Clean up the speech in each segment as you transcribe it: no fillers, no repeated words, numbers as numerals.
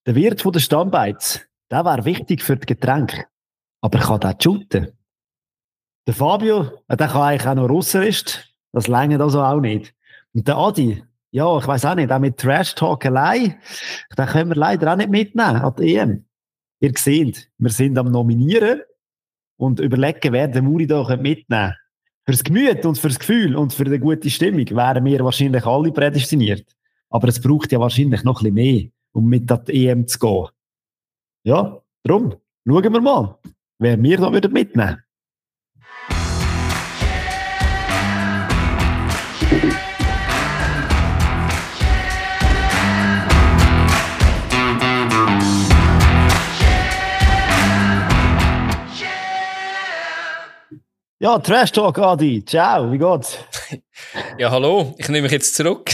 Der Wirt von der Stammbeiz, der wäre wichtig für das Getränk. Aber kann der shooten? Der Fabio, der kann eigentlich auch noch Russisch. Das längert also auch nicht. Und der Adi, ja, ich weiss auch nicht, auch mit Trash Talk allein, den können wir leider auch nicht mitnehmen an die EM. Ihr seht, wir sind am Nominieren und überlegen, wer den Muri da mitnehmen kann. Fürs Gemüt und fürs Gefühl und für die gute Stimmung wären wir wahrscheinlich alle prädestiniert. Aber es braucht ja wahrscheinlich noch ein bisschen mehr, um mit an die EM zu gehen. Ja, darum, schauen wir mal, wer wir da mitnehmen würden. Ja, Trash Talk, Adi. Ciao, wie geht's? Ja, hallo, ich nehme mich jetzt zurück.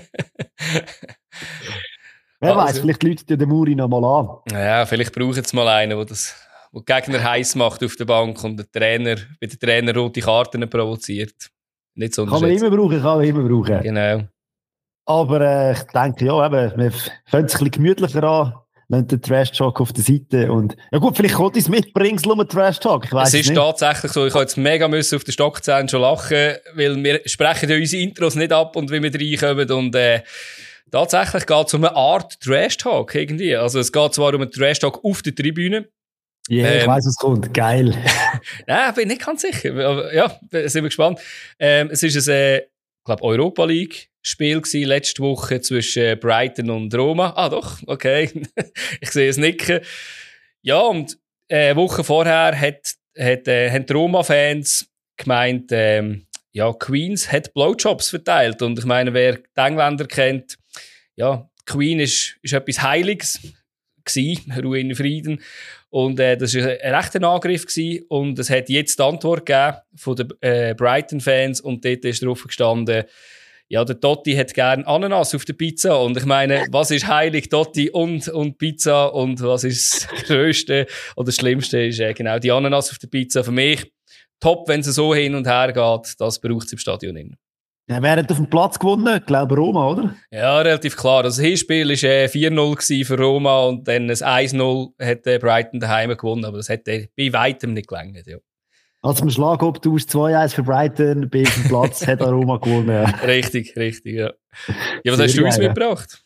Wer weiß, vielleicht läutet ja der Muri noch mal an. Ja, vielleicht braucht es mal einen, der den Gegner heiß macht auf der Bank und bei den Trainer rote Karten provoziert. Nicht so kann man immer brauchen. Genau. Aber ich denke, ja, eben, wir fangen es ein bisschen gemütlicher an. Lassen den Trash-Talk auf der Seite und, ja gut, vielleicht kommt es mitbringst, nur Trash-Talk, ich weiss es ist nicht. Tatsächlich so, ich habe jetzt mega auf den Stockzähnen schon lachen, weil wir sprechen ja unsere Intros nicht ab und wie wir reinkommen und, tatsächlich geht es um eine Art Trash-Talk irgendwie. Also es geht zwar um einen Trash-Talk auf der Tribüne. Ja, ich weiss, was kommt, geil. Ja, bin nicht ganz sicher, aber ja, sind wir gespannt. Es ist ein, ich glaube, Europa League Spiel gsi letzte Woche zwischen Brighton und Roma. Ah, doch, okay. Ich sehe es nicken. Ja, und eine Woche vorher haben die Roma-Fans gemeint, ja, Queens hat Blowjobs verteilt. Und ich meine, wer die Engländer kennt, ja, Queen ist etwas Heiliges gsi, Ruhe in Frieden. Und das war ein rechter Angriff gsi. Und es hat jetzt die Antwort gegeben von den Brighton-Fans. Und dort ist drauf gestanden, ja, der Totti hat gern Ananas auf der Pizza. Und ich meine, was ist heilig? Totti und Pizza. Und was ist das Größte oder das Schlimmste ist genau die Ananas auf der Pizza. Für mich top, wenn es so hin und her geht. Das braucht es im Stadion nicht. Ja, wer hat auf dem Platz gewonnen? Ich glaube Roma, oder? Ja, relativ klar. Also das Hinspiel war 4-0 für Roma und dann ein 1-0 hat Brighton daheim gewonnen. Aber das hat bei weitem nicht gelangt, ja. Also im Schlagobtausch 2-1 für Brighton, bei dem Platz hat Roma gewonnen. Ja. Richtig, ja. Ja, was hast du uns mitgebracht?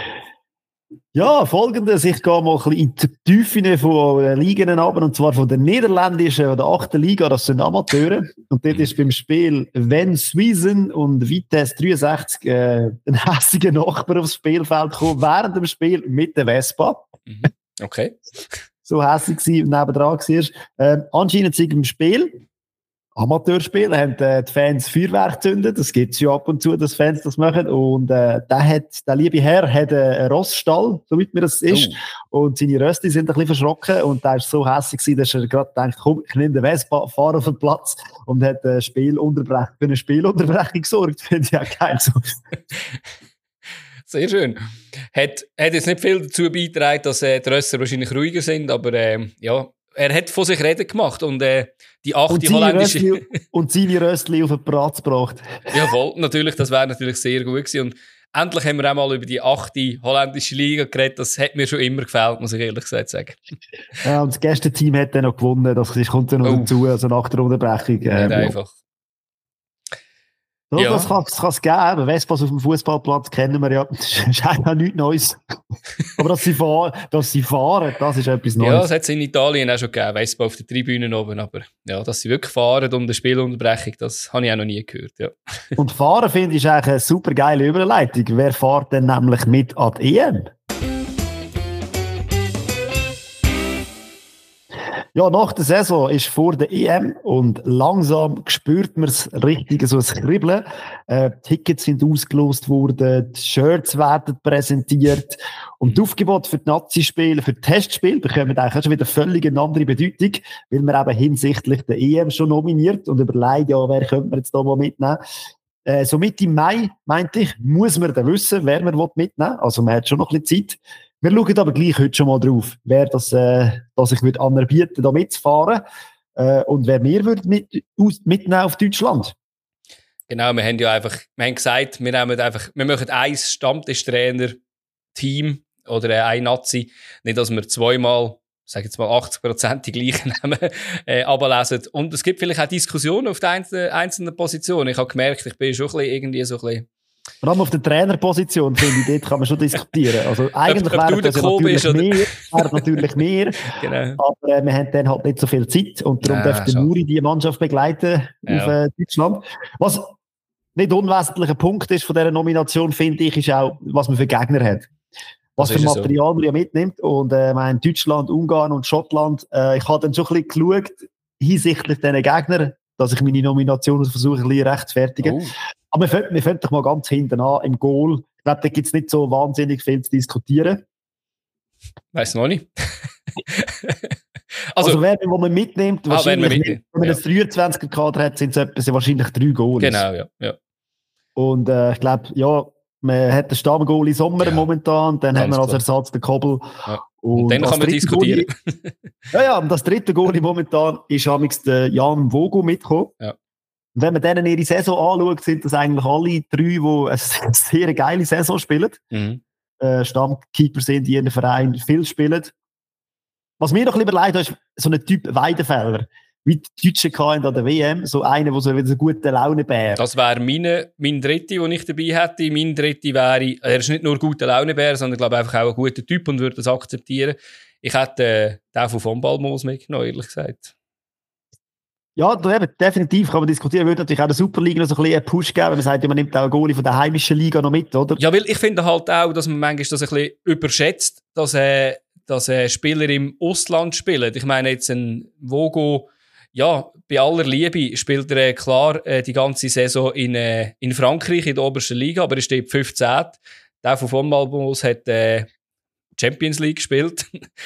Ja, Folgendes. Ich gehe mal ein bisschen in die Tiefe von Ligen runter, und zwar von der niederländischen oder 8. Liga, das sind Amateure. Und dort ist beim Spiel Van Suizen und Vitesse 63 ein hässiger Nachbar aufs Spielfeld gekommen, während dem Spiel mit der Vespa. Okay. So hässig war, nebendran war. Anscheinend sind im Spiel, Amateurspiel, haben die Fans Feuerwerk gezündet. Das gibt es ja ab und zu, dass Fans das machen. Und der liebe Herr hat einen Rossstall, soweit mir das ist. Und seine Rösti sind ein bisschen verschrocken. Und der war so hässig gewesen, dass er gerade denkt, komm, ich nehme den Vespa, fahre auf den Platz. Und hat für eine Spielunterbrechung gesorgt. Finde ich auch geil. So. Sehr schön. Hat jetzt nicht viel dazu beigetragen, dass die Rösser wahrscheinlich ruhiger sind, aber ja, er hat von sich reden gemacht und die 8. holländische... und seine Röstli auf den Platz gebracht. Jawohl, natürlich, das wäre natürlich sehr gut gewesen. Und endlich haben wir auch mal über die 8. holländische Liga geredet. Das hat mir schon immer gefällt, muss ich ehrlich gesagt sagen. Ja, und das Gästeteam hat dann noch gewonnen. Das kommt dann noch dazu, also nach der Unterbrechung. Nicht einfach. So, ja. Das kann es geben. Vespas auf dem Fußballplatz kennen wir ja. Das ist auch nichts Neues. Aber dass sie fahren, das ist etwas Neues. Ja, das hat es in Italien auch schon gegeben. Vespa auf den Tribünen oben. Aber ja, dass sie wirklich fahren um eine Spielunterbrechung, das habe ich auch noch nie gehört. Ja. Und fahren finde ich eigentlich eine super geile Überleitung. Wer fährt denn nämlich mit an die EM? Ja, nach der Saison ist vor der EM und langsam spürt man es richtig, so ein Kribbeln. Tickets sind ausgelost worden, die Shirts werden präsentiert und die Aufgebote für die Nazi-Spiele, für die Testspiele bekommen eigentlich auch schon wieder völlig eine andere Bedeutung, weil man eben hinsichtlich der EM schon nominiert und überlegt, ja, wer könnte man jetzt da mal mitnehmen. So Mitte Mai, meinte ich, muss man dann wissen, wer man mitnehmen will. Also man hat schon noch ein bisschen Zeit. Wir schauen aber gleich heute schon mal drauf, wer das sich anerbieten da mitzufahren und wer wir mitnehmen auf Deutschland. Genau, wir haben gesagt, wir machen ein Stammtischtrainer-Team oder eine Nazi. Nicht, dass wir zweimal, sag jetzt mal 80% die gleichen Namen ablesen. Und es gibt vielleicht auch Diskussionen auf den einzelnen Positionen. Ich habe gemerkt, ich bin schon ein bisschen irgendwie so ein bisschen... Vor allem auf der Trainerposition, finde ich, dort kann man schon diskutieren. Also eigentlich wäre das natürlich mehr, genau. aber wir haben dann halt nicht so viel Zeit und darum dürfte Muri die Mannschaft begleiten auf Deutschland. Was nicht unwesentlicher Punkt ist von dieser Nomination, finde ich, ist auch, was man für Gegner hat. Was für Material man ja mitnimmt. Und Deutschland, Ungarn und Schottland, ich habe dann schon ein bisschen geschaut, hinsichtlich diesen Gegnern, dass ich meine Nomination versuche, ein bisschen rechtfertigen. Aber wir fangen doch mal ganz hinten an, im Goal. Ich glaube, da gibt es nicht so wahnsinnig viel zu diskutieren. Weiss noch nicht. also wer man mitnimmt, wahrscheinlich wenn man einen 23er-Kader hat, sind es wahrscheinlich 3 Goalies. Genau, ja. Und ich glaube, man hat den Stammgoalie Sommer momentan, dann haben wir als Ersatz den Kobbel. Ja. Und dann kann man diskutieren. Und das dritte Goalie momentan ist amigs der Jan Vogo mitgekommen. Ja. Und wenn man denen ihre Saison anschaut, sind das eigentlich alle 3, die eine sehr geile Saison spielen. Stammkeeper sind, die in den Verein viel spielen. Was mir noch ein bisschen leid ist so ein Typ Weidenfeller. Wie die Deutschen an der WM, so einer, der so wieder so gute Laune bär. Das wäre mein Dritte, den ich dabei hätte. Mein Dritte wäre, er ist nicht nur guter Launebär, sondern glaube einfach auch ein guter Typ und würde das akzeptieren. Ich hätte den von Ballmoos mitgenommen, ehrlich gesagt. Ja, definitiv kann man diskutieren. Würde natürlich auch der Superliga noch so ein bisschen einen Push geben. Man sagt, man nimmt auch einen Goalie von der heimischen Liga noch mit, oder? Ja, weil ich finde halt auch, dass man manchmal das ein bisschen überschätzt, dass Spieler im Ausland spielen. Ich meine jetzt ein Vogo, ja, bei aller Liebe spielt er klar die ganze Saison in Frankreich, in der obersten Liga, aber er steht 15. Der von Malmos hat Champions League gespielt.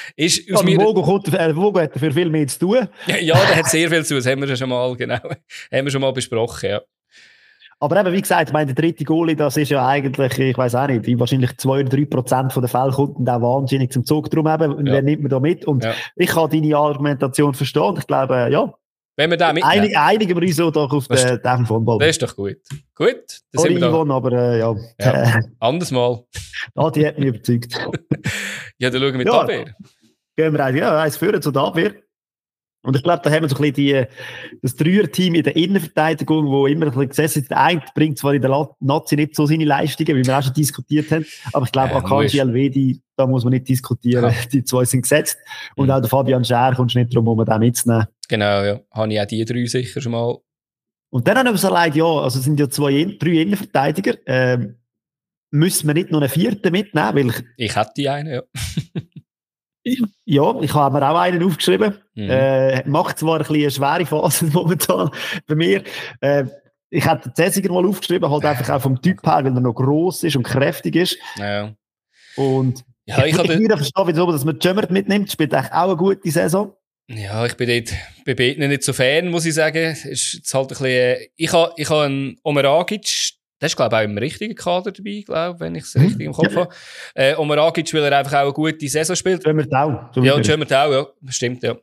Vogo hat dafür viel mehr zu tun. Ja, der hat sehr viel zu tun. Das haben wir schon mal besprochen, ja. Aber eben, wie gesagt, ich meine, der dritte Goalie, das ist ja eigentlich, ich weiss auch nicht, wahrscheinlich 2-3% der Fälle kommt dann auch wahnsinnig zum Zug. Darum eben, wer nimmt man da mit? Und ich kann deine Argumentation verstehen. Ich glaube, ja. Wenn wir da mitnehmen. Einigen wir uns so doch auf den von Ball. Das ist doch gut. Gut. Sorry, Yvonne, aber ja. Anders mal. Die hat mich überzeugt. Ja, dann schauen wir die Abwehr. Gehen wir eins führen zu der Abwehr. Und ich glaube, da haben wir so ein bisschen das Dreier-Team in der Innenverteidigung, wo immer ein bisschen gesessen ist. Der eine bringt zwar in der Nazi nicht so seine Leistungen, wie wir auch schon diskutiert haben, aber ich glaube, Akanji Elvedi, da muss man nicht diskutieren. Ja. Die 2 sind gesetzt. Und auch der Fabian Schär kommst nicht darum, den mitzunehmen. Genau, ja. Habe ich auch die 3 sicher schon mal. Und dann haben wir so leid, also es sind ja 3 Innenverteidiger. Müssen wir nicht noch einen 4. mitnehmen? Weil ich hätte einen, ja. Ja, ich habe mir auch einen aufgeschrieben. Macht zwar ein bisschen eine schwere Phase momentan bei mir. Ich hätte den Cäsiger mal aufgeschrieben, halt einfach auch vom Typ her, weil er noch gross ist und kräftig ist. Ja. Und ich würde verstehen, wieso, dass man Jömert mitnimmt. Spielt eigentlich auch eine gute Saison. Ja, ich bin dort bei beiden nicht so Fan, muss ich sagen. Ist jetzt halt ein bisschen, ich habe einen Omeragic, der ist, glaube ich, auch im richtigen Kader dabei, glaube wenn ich es richtig im Kopf habe. Omeragic, weil er einfach auch eine gute Saison spielt. Jömert auch. Jömert auch, ja. Stimmt, ja.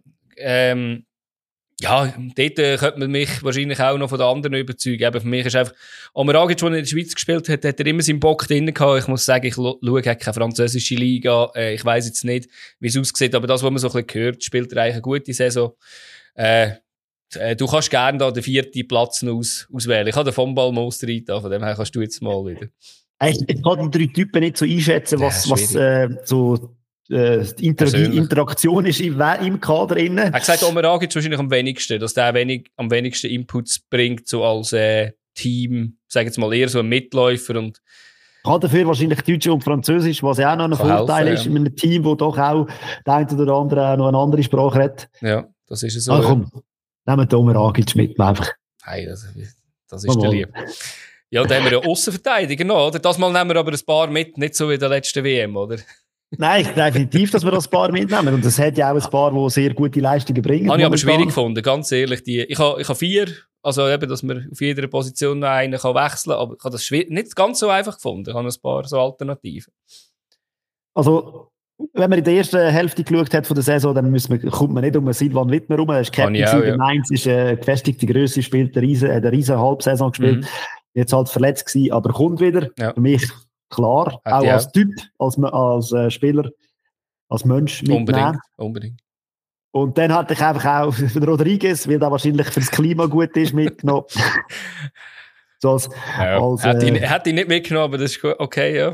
Ja, dort könnte man mich wahrscheinlich auch noch von den anderen überzeugen. Aber für mich ist einfach, Omeragic, der in der Schweiz gespielt hat, hat er immer seinen Bock drin gehabt. Ich muss sagen, ich schaue keine französische Liga. Ich weiss jetzt nicht, wie es aussieht, aber das, was man so ein bisschen hört, spielt er eigentlich eine gute Saison. Du kannst gerne da den 4. Platz noch auswählen. Ich habe den von Ballmoos rein, von dem her kannst du jetzt mal wieder. Ich kann die 3 Typen nicht so einschätzen, was so die Interaktion ist im Kader innen. Er hat gesagt, Omeragic wahrscheinlich am wenigsten, dass der am wenigsten Inputs bringt, so als Team, sag jetzt mal eher so ein Mitläufer und kann dafür wahrscheinlich Deutsch und Französisch, was ja auch noch ein Vorteil ist in einem Team, wo doch auch der eine oder andere noch eine andere Sprache hat. Ja, das ist es so. Komm, nehmen wir Omeragic mit einfach. Hey, das ist der Lieb. Ja, dann haben wir ja Aussenverteidiger noch, oder? Das Mal nehmen wir aber ein paar mit, nicht so wie der letzten WM, oder? Nein, definitiv, dass wir das paar mitnehmen. Und es hat ja auch ein paar, die sehr gute Leistungen bringen. Habe ich aber schwierig gefunden, ganz ehrlich. Ich habe 4, also eben, dass man auf jeder Position noch einen wechseln kann, aber ich habe das nicht ganz so einfach gefunden. Ich habe ein paar so Alternativen. Also, wenn man in der ersten Hälfte geschaut hat von der Saison, dann kommt man nicht um Silvan Wittmer rum. Er ist Captain in Mainz, ist gefestigte Größe, spielt eine riesen Halbsaison gespielt. Jetzt halt verletzt gewesen, aber kommt wieder. Ja. Für mich klar. Auch als Typ, als Spieler, als Mensch mitnehmen. Unbedingt. Und dann hatte ich einfach auch Rodriguez, weil der wahrscheinlich fürs Klima gut ist, mitgenommen. So hätte ich nicht mitgenommen, aber das ist gut. Okay, ja.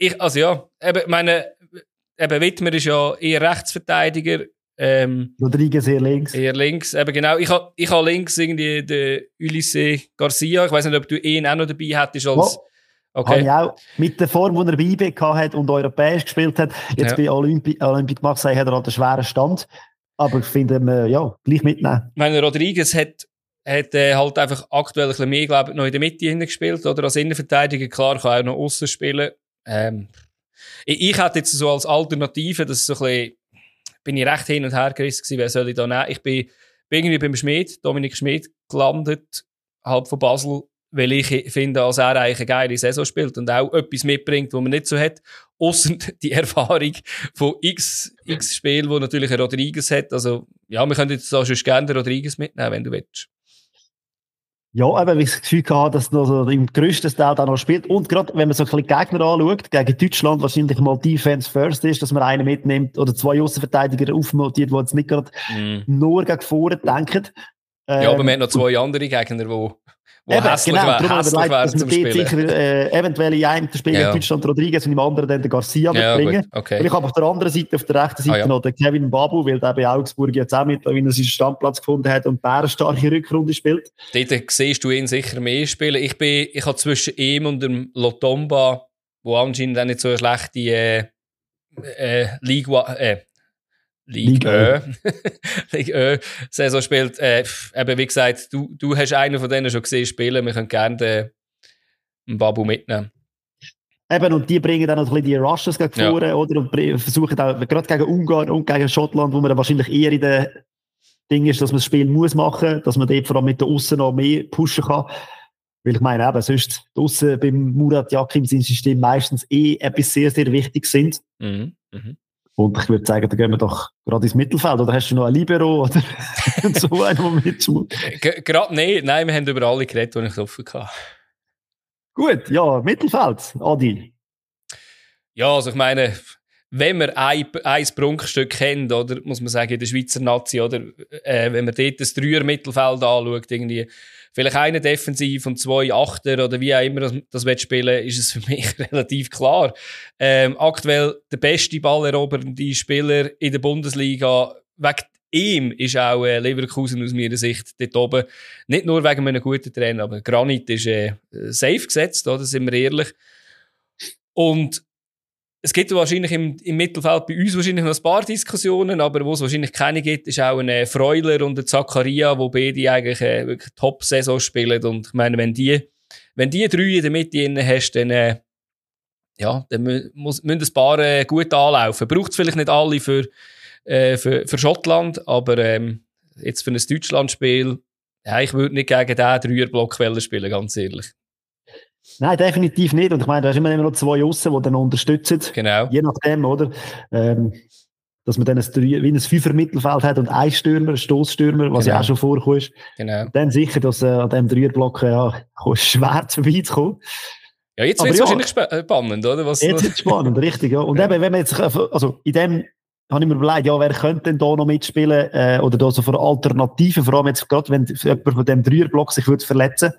Wittmer ist ja eher Rechtsverteidiger. Rodriguez eher links. Eher links, eben genau. Ich habe links irgendwie den Ulysse Garcia. Ich weiß nicht, ob du ihn auch noch dabei hättest als... Okay. Habe ich auch mit der Form, die er bei IB hat und europäisch gespielt hat. Jetzt bei Olympique Marseille hat er halt einen schweren Stand. Aber ich finde, gleich mitnehmen. Ich meine, Rodriguez hat halt einfach aktuell ein bisschen mehr, glaube ich, noch in der Mitte hingespielt, oder als Innenverteidiger. Klar, kann auch noch aussen spielen. Ich hätte jetzt so als Alternative, das ist so ein bisschen, bin ich recht hin und her gerissen gewesen, wer soll ich da nehmen? Ich bin irgendwie beim Dominik Schmid gelandet, halb von Basel, weil ich finde, dass er eigentlich eine geile Saison spielt und auch etwas mitbringt, was man nicht so hat. Ausser die Erfahrung von x Spielen, die natürlich ein Rodriguez hat. Also, ja, wir können jetzt da schon gerne den Rodriguez mitnehmen, wenn du willst. Ja, eben, weil ich das Gefühl hatte, dass noch so im grössten Teil da noch spielt. Und gerade, wenn man so ein bisschen Gegner anschaut, gegen Deutschland wahrscheinlich mal Defense first ist, dass man einen mitnimmt oder zwei Aussenverteidiger aufmontiert, die jetzt nicht gerade nur gegen vorne denken. Ja, aber man hat noch zwei andere Gegner, die hässlich wären zum Spielen. Sicher eventuell in einem Spiel gegen Deutschland Rodriguez und im anderen dann den Garcia mitbringen. Okay. Und ich habe auf der anderen Seite, auf der rechten Seite noch den Kevin Babu, weil der bei Augsburg jetzt auch mittlerweile seinen Standplatz gefunden hat und bärenstarke Rückrunde spielt. Dort siehst du ihn sicher mehr spielen. Ich habe zwischen ihm und dem Lotomba, wo anscheinend auch nicht so eine schlechte Ligue Saison spielt. Eben, wie gesagt, du hast einen von denen schon gesehen spielen. Wir können gerne den Babu mitnehmen. Eben, und die bringen dann noch ein bisschen die Rushes gegen vorne, oder? Und versuchen auch, gerade gegen Ungarn und gegen Schottland, wo man dann wahrscheinlich eher in der Ding ist, dass man das Spiel muss machen, dass man dort vor allem mit der Aussen noch mehr pushen kann. Weil ich meine, eben, sonst draussen beim Murat Yakin sein System meistens etwas sehr, sehr wichtig sind. Und ich würde sagen, da gehen wir doch gerade ins Mittelfeld. Oder hast du noch ein Libero oder so einen, der mitschmut? Gerade nicht. Nein, wir haben über alle geredet, die ich offen hatte. Gut, ja, Mittelfeld, Adi. Ja, also ich meine, wenn man ein Prunkstück kennt, oder, muss man sagen, in der Schweizer Nazi, oder, wenn man dort das Dreier-Mittelfeld anschaut, irgendwie, vielleicht einen Defensiv und zwei Achter oder wie auch immer das spielen, ist es für mich relativ klar. Aktuell der beste ballerobernde Spieler in der Bundesliga. Wegen ihm ist auch Leverkusen aus meiner Sicht dort oben. Nicht nur wegen einem guten Trainer, aber Granit ist safe gesetzt, oder, sind wir ehrlich. Und es gibt wahrscheinlich im Mittelfeld bei uns wahrscheinlich noch ein paar Diskussionen, aber wo es wahrscheinlich keine gibt, ist auch ein Freuler und ein Zakaria, wo beide eigentlich wirklich Top-Saison spielen. Und ich meine, wenn die drei in der Mitte drin hast, dann müssen ein paar gut anlaufen. Braucht es vielleicht nicht alle für Schottland, aber jetzt für ein Deutschlandspiel, ich würde nicht gegen diesen Dreierblock spielen, ganz ehrlich. Nein, definitiv nicht. Und ich meine, da hast immer noch zwei Aussen, die dann unterstützen. Genau. Je nachdem, oder? Dass man dann wie ein Fünfer-Mittelfeld hat und ein Stürmer, ein Stossstürmer, was ja auch schon vorkommt. Genau. Und dann sicher, dass an diesem Dreierblock schwer vorbeizukommen. Ja, jetzt wird es wahrscheinlich spannend, oder? Jetzt wird es spannend, richtig, ja. Und eben, wenn man jetzt, also in dem habe ich mir überlegt, ja, wer könnte denn da noch mitspielen, oder da so für Alternativen, vor allem jetzt gerade, wenn jemand von dem Dreierblock sich würde verletzen.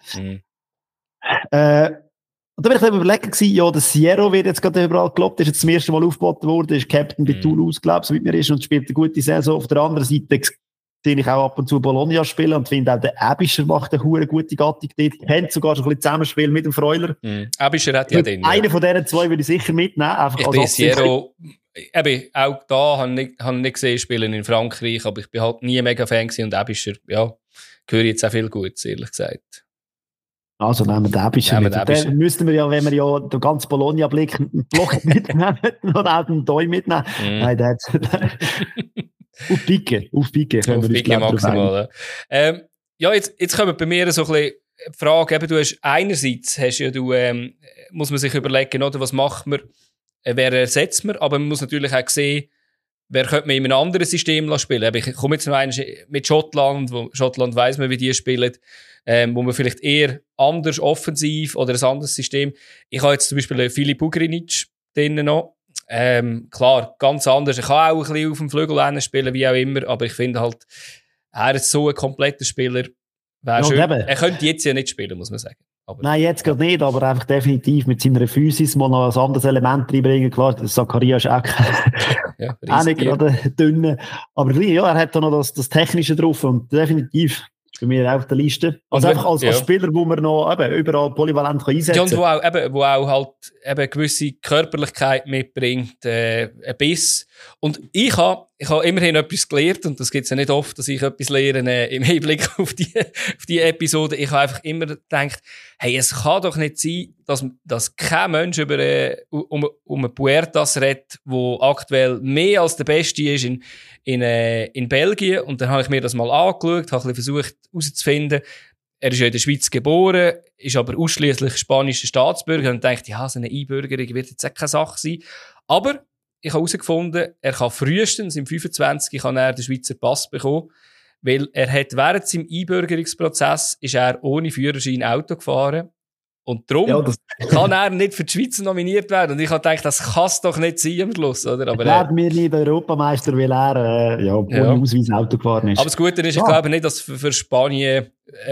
Und dann war ich überlegt, ja, der Sierro wird jetzt gerade überall gelobt, ist jetzt zum ersten Mal aufgeboten worden, ist Captain bei Toulouse, glaube ich, so wie mir ist, und spielt eine gute Saison. Auf der anderen Seite sehe ich auch ab und zu Bologna spielen und finde auch, der Ebischer macht eine gute Gattung dort, kennt sogar schon ein bisschen Zusammenspiel mit dem Freuler. Ebischer hat ja den. Einen von diesen zwei würde ich sicher mitnehmen, einfach ich als bin Sierro, auch da habe ich nicht gesehen spielen in Frankreich, aber ich bin halt nie mega Fan gewesen und Ebischer, ja, höre jetzt auch viel Gutes, ehrlich gesagt. Also nehmen wir den Ebischer mit. Dann müssten wir ja, wenn wir ja den ganzen Bologna-Blick einen Block mitnehmen und auch den Doi mitnehmen. Nein, der hat auf Pike maximal. Ja, jetzt kommen bei mir so ein bisschen die Frage, eben, du hast einerseits, muss man sich überlegen, oder, was macht man, wer ersetzt man, aber man muss natürlich auch sehen, wer könnte man in einem anderen System spielen. Ich komme jetzt noch einmal mit Schottland, wo Schottland weiss man, wie die spielen. wo man vielleicht eher anders offensiv oder ein anderes System. Ich habe jetzt zum Beispiel Filip Ugrinic drinnen noch. Klar, ganz anders. Ich kann auch ein bisschen auf dem Flügel spielen, wie auch immer, aber ich finde halt, er ist so ein kompletter Spieler. Wäre schön. Er könnte jetzt ja nicht spielen, muss man sagen. Aber, nein, jetzt gerade nicht, aber einfach definitiv mit seiner Physis mal noch ein anderes Element reinbringen. Klar, Zakaria ist auch, auch nicht gerade dünn. Aber ja, er hat da noch das Technische drauf und definitiv bei mir auf der Liste. Also einfach als Spieler, wo man noch überall polyvalent einsetzen kann. Ja, und wo auch halt eine gewisse Körperlichkeit mitbringt, ein Biss. Und ich habe immerhin etwas gelernt, und das gibt es ja nicht oft, dass ich etwas lerne im Hinblick auf die Episode. Ich habe einfach immer gedacht, hey, es kann doch nicht sein, dass kein Mensch um einen Puertas redet, der aktuell mehr als der Beste ist in Belgien. Und dann habe ich mir das mal angeschaut, habe ein bisschen versucht herauszufinden. Er ist ja in der Schweiz geboren, ist aber ausschliesslich spanischer Staatsbürger und dachte, ja, so eine Einbürgerung wird jetzt auch keine Sache sein. Aber ich habe herausgefunden, er kann frühestens im 25 kann er den Schweizer Pass bekommen, weil er hat während seinem Einbürgerungsprozess ist er ohne Führerschein Auto gefahren. Und darum kann er nicht für die Schweiz nominiert werden. Und ich habe gedacht, das kann es doch nicht sein am Schluss, oder? Aber werden wir nicht Europameister, weil er ohne Ausweis Auto gefahren ist. Aber das Gute ist, ich glaube nicht, dass für Spanien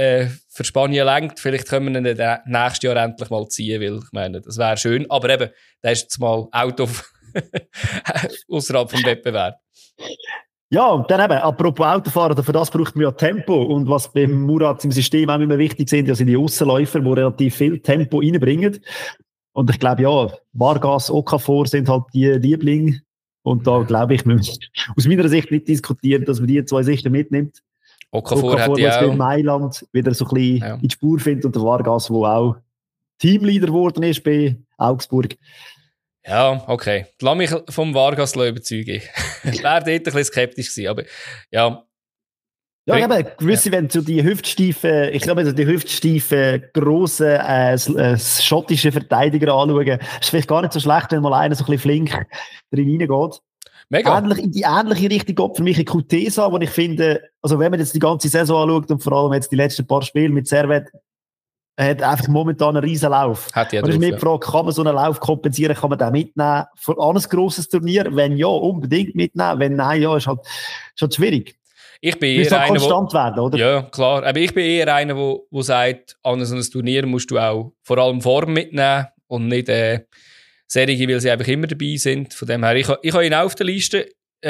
lenkt. Vielleicht können wir ihn nächstes Jahr endlich mal ziehen, weil ich meine, das wäre schön. Aber eben, da ist jetzt mal Auto außerhalb vom Wettbewerb. Ja, und dann eben, apropos Autofahren, für das braucht man ja Tempo. Und was beim Murat im System auch immer wichtig sind, sind die Aussenläufer, die relativ viel Tempo reinbringen. Und ich glaube, ja, Vargas, Okafor sind halt die Lieblinge. Und da glaube ich, müssen wir aus meiner Sicht nicht diskutieren, dass man die zwei sicher mitnimmt. Okafor hat ja auch in Mailand wieder so ein bisschen in die Spur findet und der Vargas, der auch Teamleader geworden ist bei Augsburg. Ja, okay. Lass mich vom Vargas überzeugen. Ich wäre dort ein bisschen skeptisch gewesen, aber ja. Ja, eben, gewisse, wenn so die hüftsteifen, ich glaube, die hüftsteifen, grossen, schottischen Verteidiger anschauen, ist vielleicht gar nicht so schlecht, wenn mal einer so ein bisschen flink drin reingeht. Mega. In die ähnliche Richtung geht für mich ein Kutesa, wo ich finde, also wenn man jetzt die ganze Saison anschaut und vor allem jetzt die letzten paar Spiele mit Servet, er hat einfach momentan einen riesen Lauf. Hat ja und ich mich gefragt, kann man so einen Lauf kompensieren, kann man den mitnehmen für ein grosses Turnier? Wenn ja, unbedingt mitnehmen. Wenn nein, ja, ist halt schwierig. Ich bin eher einer, konstant werden, oder? Ja, klar. Aber ich bin eher einer, der sagt, an so ein Turnier musst du auch vor allem Form mitnehmen und nicht Serie, weil sie einfach immer dabei sind. Von dem her, ich habe ihn auch auf der Liste.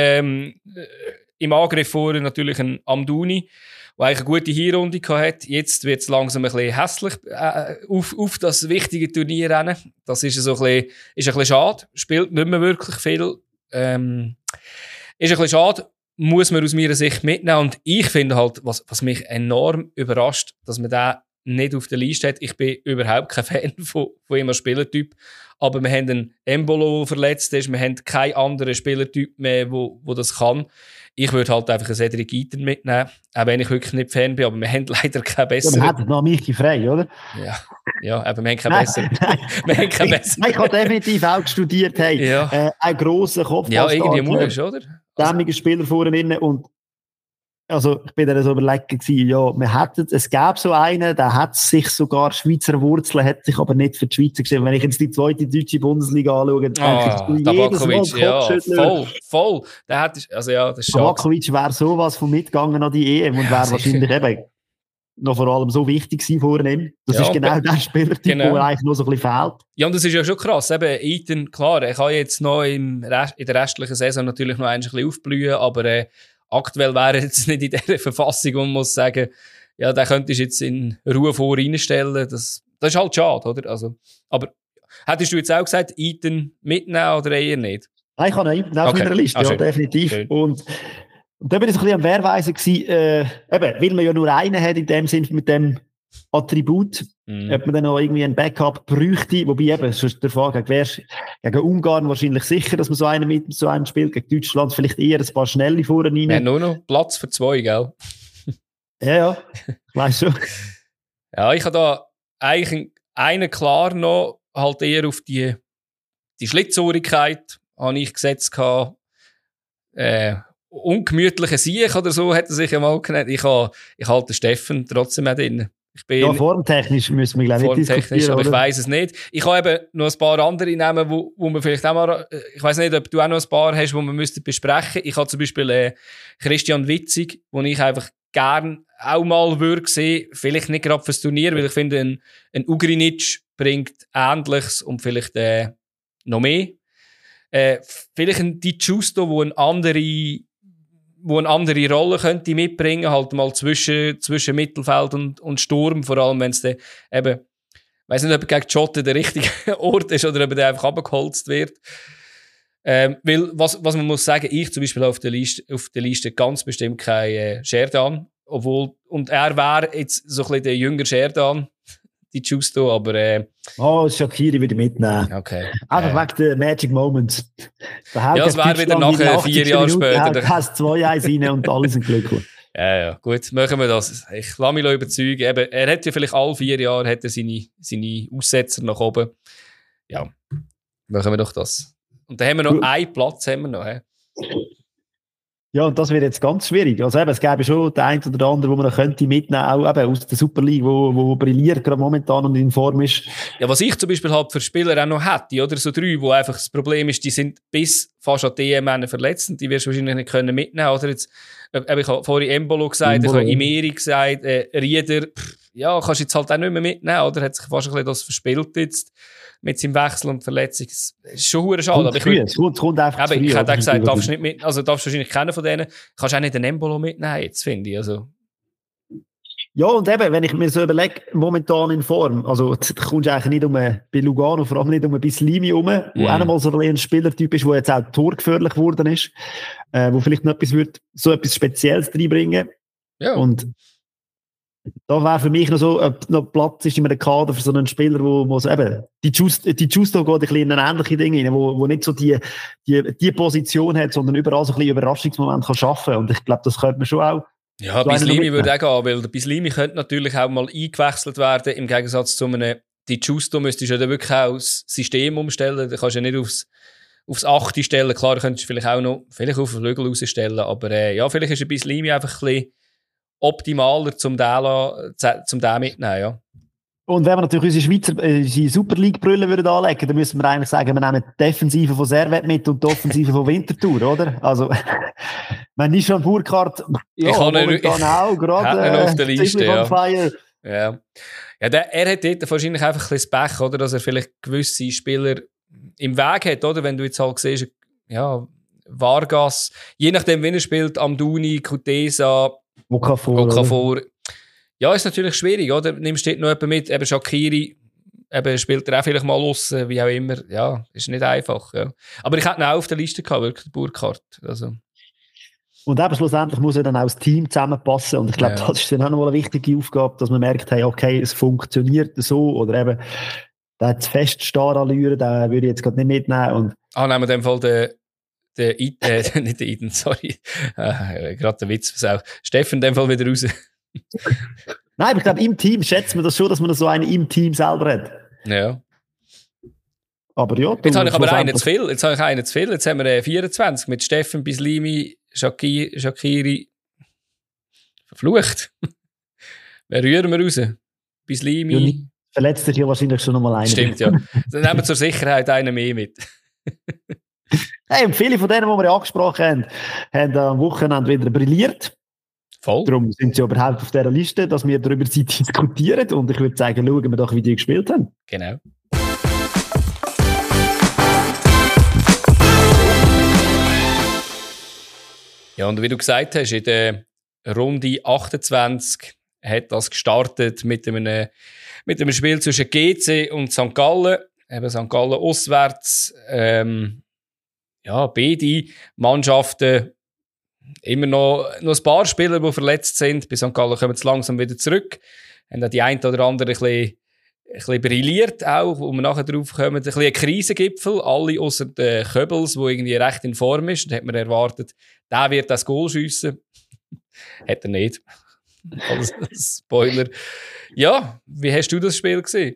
Im Angriff vorher natürlich ein Amdouni, der eigentlich eine gute Hinrunde hatte. Jetzt wird es langsam ein bisschen hässlich auf das wichtige Turnier rennen. Das ist ein bisschen schade. Spielt nicht mehr wirklich viel. Ist ein bisschen schade. Muss man aus meiner Sicht mitnehmen. Und ich finde halt, was mich enorm überrascht, dass man den nicht auf der Liste hat. Ich bin überhaupt kein Fan von ihm als Spielertyp. Aber wir haben einen Embolo, der verletzt ist. Wir haben keinen anderen Spielertyp mehr, wo das kann. Ich würde halt einfach einen Cedric Iten mitnehmen, auch wenn ich wirklich nicht Fan bin, aber wir haben leider keinen besseren. Ja, wir haben noch Michi frei, oder? Ja, aber wir haben keinen besseren. Wir haben keinen besseren. Ich habe definitiv auch studiert, hey, ein grosser Kopf. Ja, irgendwie muss, oder? Dämmiger Spieler vorne drin und also ich bin dann so überlegt gewesen, ja, es gäbe so einen, der hat sich sogar Schweizer Wurzeln, hat sich aber nicht für die Schweiz geschrieben. Wenn ich jetzt die zweite deutsche Bundesliga anschaue, denke ich, Tabakovic, ja, voll. Der hat, also ja, das ist schade. Tabakovic wäre sowas von mitgegangen an die EM und wäre wahrscheinlich eben noch vor allem so wichtig gewesen vorne. Das ist genau der Spielertyp, der eigentlich noch so ein bisschen fehlt. Ja, und das ist ja schon krass. Eben, Iten, klar, er kann jetzt noch in der restlichen Saison natürlich noch ein bisschen aufblühen, aber aktuell wäre er jetzt nicht in dieser Verfassung, wo man muss sagen, ja, den könntest du jetzt in Ruhe vor reinstellen. Das ist halt schade, oder? Also, aber hättest du jetzt auch gesagt, Iten mitnehmen oder eher nicht? Nein, ich habe ihn auf meiner Liste, ja, definitiv. Schön. Und da bin ich so ein bisschen am Wehrweisen gewesen, weil man ja nur einen hat in dem Sinn mit dem Attribut, ob man dann noch irgendwie ein Backup bräuchte, wobei eben, sonst der Frage, gegen Ungarn wahrscheinlich sicher, dass man so einen mit so einem spielt, gegen Deutschland vielleicht eher ein paar schnelle vorne rein. Wir haben nur noch Platz für 2, gell? Ja, ich weiss schon. Ja, ich habe da eigentlich einen klar noch, halt eher auf die Schlitzohrigkeit, habe ich gesetzt gehabt, ungemütliche Sieg oder so, hat er sich ja mal genannt. Ich halte Steffen trotzdem auch drin. Formtechnisch müssen wir, glaube ich, nicht diskutieren. Aber ich weiss es nicht. Ich habe eben noch ein paar andere Namen, wo man vielleicht auch mal, ich weiss nicht, ob du auch noch ein paar hast, die man müsste besprechen. Ich habe zum Beispiel Christian Witzig, wo ich einfach gern auch mal würde sehen, vielleicht nicht gerade fürs Turnier, weil ich finde, ein Ugrinic bringt Ähnliches und vielleicht noch mehr. Vielleicht ein Di Giusto, wo eine andere Rolle könnte mitbringen, halt mal zwischen Mittelfeld und Sturm, vor allem wenn es dann eben, ich weiss nicht, ob gegen Jota der richtige Ort ist oder ob er einfach abgeholzt wird. Weil, was man muss sagen, ich zum Beispiel auf der Liste ganz bestimmt kein Sherdan, und er wäre jetzt so ein bisschen der jüngere Sherdan, die Giusto, aber Shaqiri würde ich mitnehmen. Okay. Einfach wegen der Magic Moments. Ja, es wäre wieder nachher 4 Jahre später. Du hast 2-1 rein und alle sind glücklich. Ja, gut, machen wir das. Ich lasse mich überzeugen. Eben, er hat ja vielleicht alle 4 Jahre hat er seine Aussetzer nach oben. Ja, machen wir doch das. Und dann haben wir noch einen Platz. Ja, und das wird jetzt ganz schwierig. Also eben, es gäbe schon den einen oder anderen, wo man noch könnte mitnehmen, auch eben aus der Super League, wo brilliert gerade momentan und in Form ist. Ja, was ich zum Beispiel halt für Spieler auch noch hätte, oder so 3, wo einfach das Problem ist, die sind bis fast an DM verletzt und die wirst du wahrscheinlich nicht können mitnehmen, oder jetzt, ich habe vorhin Embolo gesagt, ich habe Imeri gesagt, Rieder, ja, kannst du jetzt halt auch nicht mehr mitnehmen, oder? Hat sich fast ein bisschen das verspielt jetzt mit seinem Wechsel und Verletzung. Das ist schon hure schade. Aber es kommt einfach zu früh. Ich hätte auch gesagt, darfst du nicht mit, also darfst du wahrscheinlich keinen von denen, kannst du auch nicht den Embolo mitnehmen, jetzt finde ich, also. Ja, und eben, wenn ich mir so überlege, momentan in Form, also, da kommst du eigentlich nicht bei Lugano, vor allem nicht ein Bislimi wo auch nochmal so ein Spielertyp ist, der jetzt auch torgefährlich geworden ist, wo vielleicht noch so etwas Spezielles reinbringen. Ja. Und da wäre für mich noch so, ob noch Platz ist in einem Kader für so einen Spieler, wo so eben, die Giusto geht ein bisschen in eine ähnliche Dinge rein, wo nicht so die Position hat, sondern überall so ein bisschen Überraschungsmoment kann schaffen. Und ich glaube, das könnte man schon auch. Ja, Bislimi würde auch gehen, weil der Bislimi könnte natürlich auch mal eingewechselt werden, im Gegensatz zu einem Di Giusto müsstest du ja wirklich auch das System umstellen, da kannst du ja nicht aufs 8. stellen, klar, könntest du vielleicht auch noch, vielleicht auf den Flügel rausstellen, aber ja, vielleicht ist ein Bislimi einfach ein bisschen optimaler zum den mitnehmen, ja. Und wenn wir natürlich unsere Schweizer Super League-Brille anlegen, dann müssen wir eigentlich sagen, wir nehmen die Defensive von Servet mit und die Offensive von Winterthur, oder? Also, wenn nicht schon Burkhardt, ja, momentan auch gerade auf der Liste, ja. Fire. Ja. Ja, er hat dort wahrscheinlich einfach ein bisschen das Pech, oder? Dass er vielleicht gewisse Spieler im Weg hat, oder? Wenn du jetzt halt siehst, ja, Vargas, je nachdem, wen er spielt, Amdouni, Kutesa, Okafor. Ja, ist natürlich schwierig, oder? Nimmst du dort noch jemanden mit, eben Shaqiri, eben spielt er auch vielleicht mal raus, wie auch immer. Ja, ist nicht einfach, ja. Aber ich hätte ihn auch auf der Liste gehabt, wirklich, Burkhardt. Also. Und eben schlussendlich muss ja dann auch das Team zusammenpassen. Und ich glaube, das ist dann auch noch eine wichtige Aufgabe, dass man merkt, hey, okay, es funktioniert so. Oder eben, der hat fest Starallüre, den würde ich jetzt gerade nicht mitnehmen. Und nehmen wir in dem Fall nicht den Eden, sorry. Gerade der Witz versau. Steffen in dem Fall wieder raus. Nein, aber ich glaube, im Team schätzt man das schon, dass man so einen im Team selber hat. Ja. Aber ja. Jetzt habe ich aber einen zu viel. Jetzt haben wir 24 mit Steffen, Bislimi, Shaqiri. Verflucht. Wer rühren wir raus? Bislimi. Ja, verletzt sich ja wahrscheinlich schon nochmal einen. Stimmt, ja. Dann nehmen wir zur Sicherheit einen mehr mit. Hey, und viele von denen, die wir angesprochen haben am Wochenende wieder brilliert. Voll. Darum sind sie überhaupt auf dieser Liste, dass wir darüber diskutieren. Und ich würde sagen, schauen wir doch, wie die gespielt haben. Genau. Ja, und wie du gesagt hast, in der Runde 28 hat das gestartet mit einem Spiel zwischen GC und St. Gallen. Eben St. Gallen auswärts. Ja, beide Mannschaften immer noch ein paar Spieler, die verletzt sind. Bei St. Gallen kommen sie langsam wieder zurück. Haben auch die ein oder andere ein bisschen brilliert auch, wo wir nachher drauf kommen. Ein bisschen ein Krisengipfel. Alle ausser den Köbels, der irgendwie recht in Form ist. Da hat man erwartet, der wird das Goal schiessen. Hat er nicht. Als Spoiler. Ja, wie hast du das Spiel gesehen?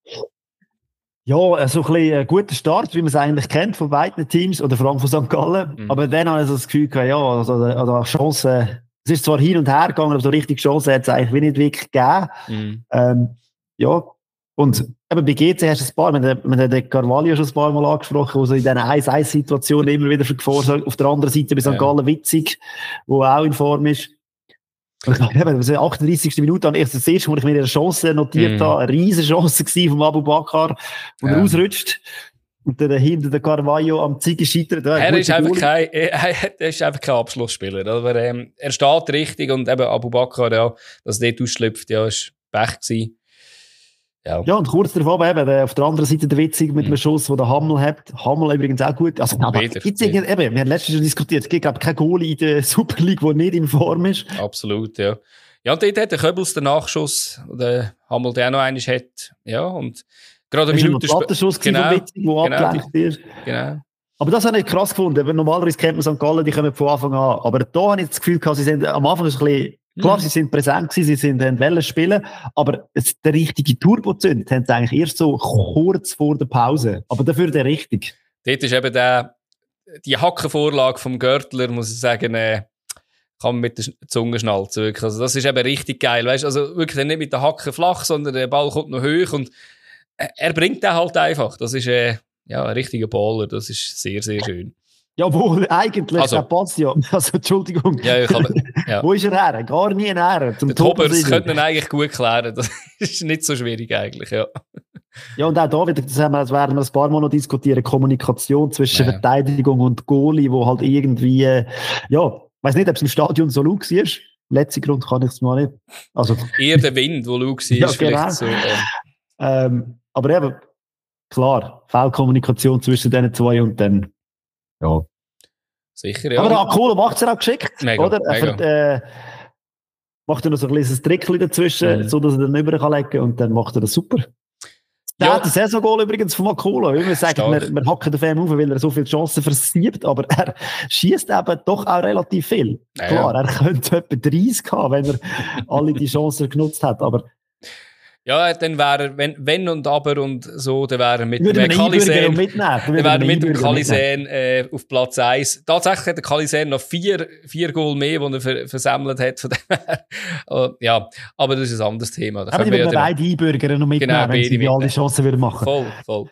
Ja, so ein bisschen ein guter Start, wie man es eigentlich kennt von beiden Teams, oder vor allem von St. Gallen. Aber dann habe ich so das Gefühl gehabt, ja, also Chancen es ist zwar hin und her gegangen, aber so richtig Chance hat es eigentlich wie nicht wirklich gegeben. Ja, und eben bei GC hast du ein paar, man hat den Carvalho schon ein paar Mal angesprochen, der so in diesen 1-1-Situationen immer wieder für Gefahr sorgt. Auf der anderen Seite bei St. Gallen Witzig, der auch in Form ist. Und ich glaube, in der 38. Minute habe ich das erste Mal, wo ich mir eine Chance notiert habe, eine riesige Chance gewesen vom Abu Bakar, wo er ausrutscht. Und dann hinter der Carvalho am Ziege scheitert. Er ist einfach kein Abschlussspieler. Aber er steht richtig und eben Abu Bakar, ja, dass er dort ausschlüpft, ja, ist Pech gewesen. Ja, und kurz davor eben, auf der anderen Seite der Witzig mit einem Schuss, den der Hammel hat. Hammel übrigens auch gut. Also, wir haben letztens schon diskutiert, es gibt, glaube ich, keinen Goalie in der Super League, der nicht in Form ist. Absolut, ja. Ja, und dort hat der Köbels den Nachschuss, der Hammel der auch noch einen hat. Ja, und gerade eine Minute später. Schuss von Witzig, der abgelenkt ist. Genau. Aber das habe ich krass gefunden, weil normalerweise kennt man St. Gallen, die kommen von Anfang an. Aber da habe ich das Gefühl gehabt, sie sind am Anfang ein bisschen, klar, sie sind präsent gewesen, sie wollen spielen, aber der richtige Turbozünd haben sie eigentlich erst so kurz vor der Pause. Aber dafür der richtig. Dort ist eben die Hackenvorlage vom Görtler, muss ich sagen, kann man mit der Zunge schnalzen. Wirklich. Also das ist eben richtig geil. Weißt? Also wirklich nicht mit der Hacke flach, sondern der Ball kommt noch hoch und er bringt den halt einfach. Das ist ein richtiger Baller. Das ist sehr, sehr schön. Jawohl, eigentlich, der passt ja. Also, Entschuldigung. Ja. Wo ist er her? Gar nie her. Der Tobers könnte ihn eigentlich gut klären. Das ist nicht so schwierig eigentlich, ja. Ja, und auch da wieder, das werden wir ein paar Mal noch diskutieren, Kommunikation zwischen Verteidigung und Goalie, wo halt irgendwie, ich weiß nicht, ob es im Stadion so laut war. Letzter Grund kann ich es mal nicht. Also, eher der Wind, der laut war, vielleicht so. Aber eben, klar, Fehlkommunikation zwischen diesen zwei und dann, ja. Sicher, ja. Aber der Akolo macht es ja auch geschickt, mega, oder? Er macht noch so ein kleines Trickchen dazwischen, so dass er dann rüber legen kann und dann macht er das super. Der hat ein Saison-Goal übrigens von Akolo. Wir sagen, wir hacken den Fan auf, weil er so viele Chancen versiebt, aber er schießt eben doch auch relativ viel. Ja, klar, er könnte etwa 30 haben, wenn er alle die Chancen genutzt hat, aber ja, dann wäre er, wenn und aber und so, dann wäre er mit dem Kalisän auf Platz 1. Tatsächlich hat der Kalisän noch 4 Goal mehr, die er versammelt hat. Von dem her. Ja, aber das ist ein anderes Thema. Aber die würden beide Einbürger noch mitnehmen, wenn sie alle Chancen würden machen. Voll.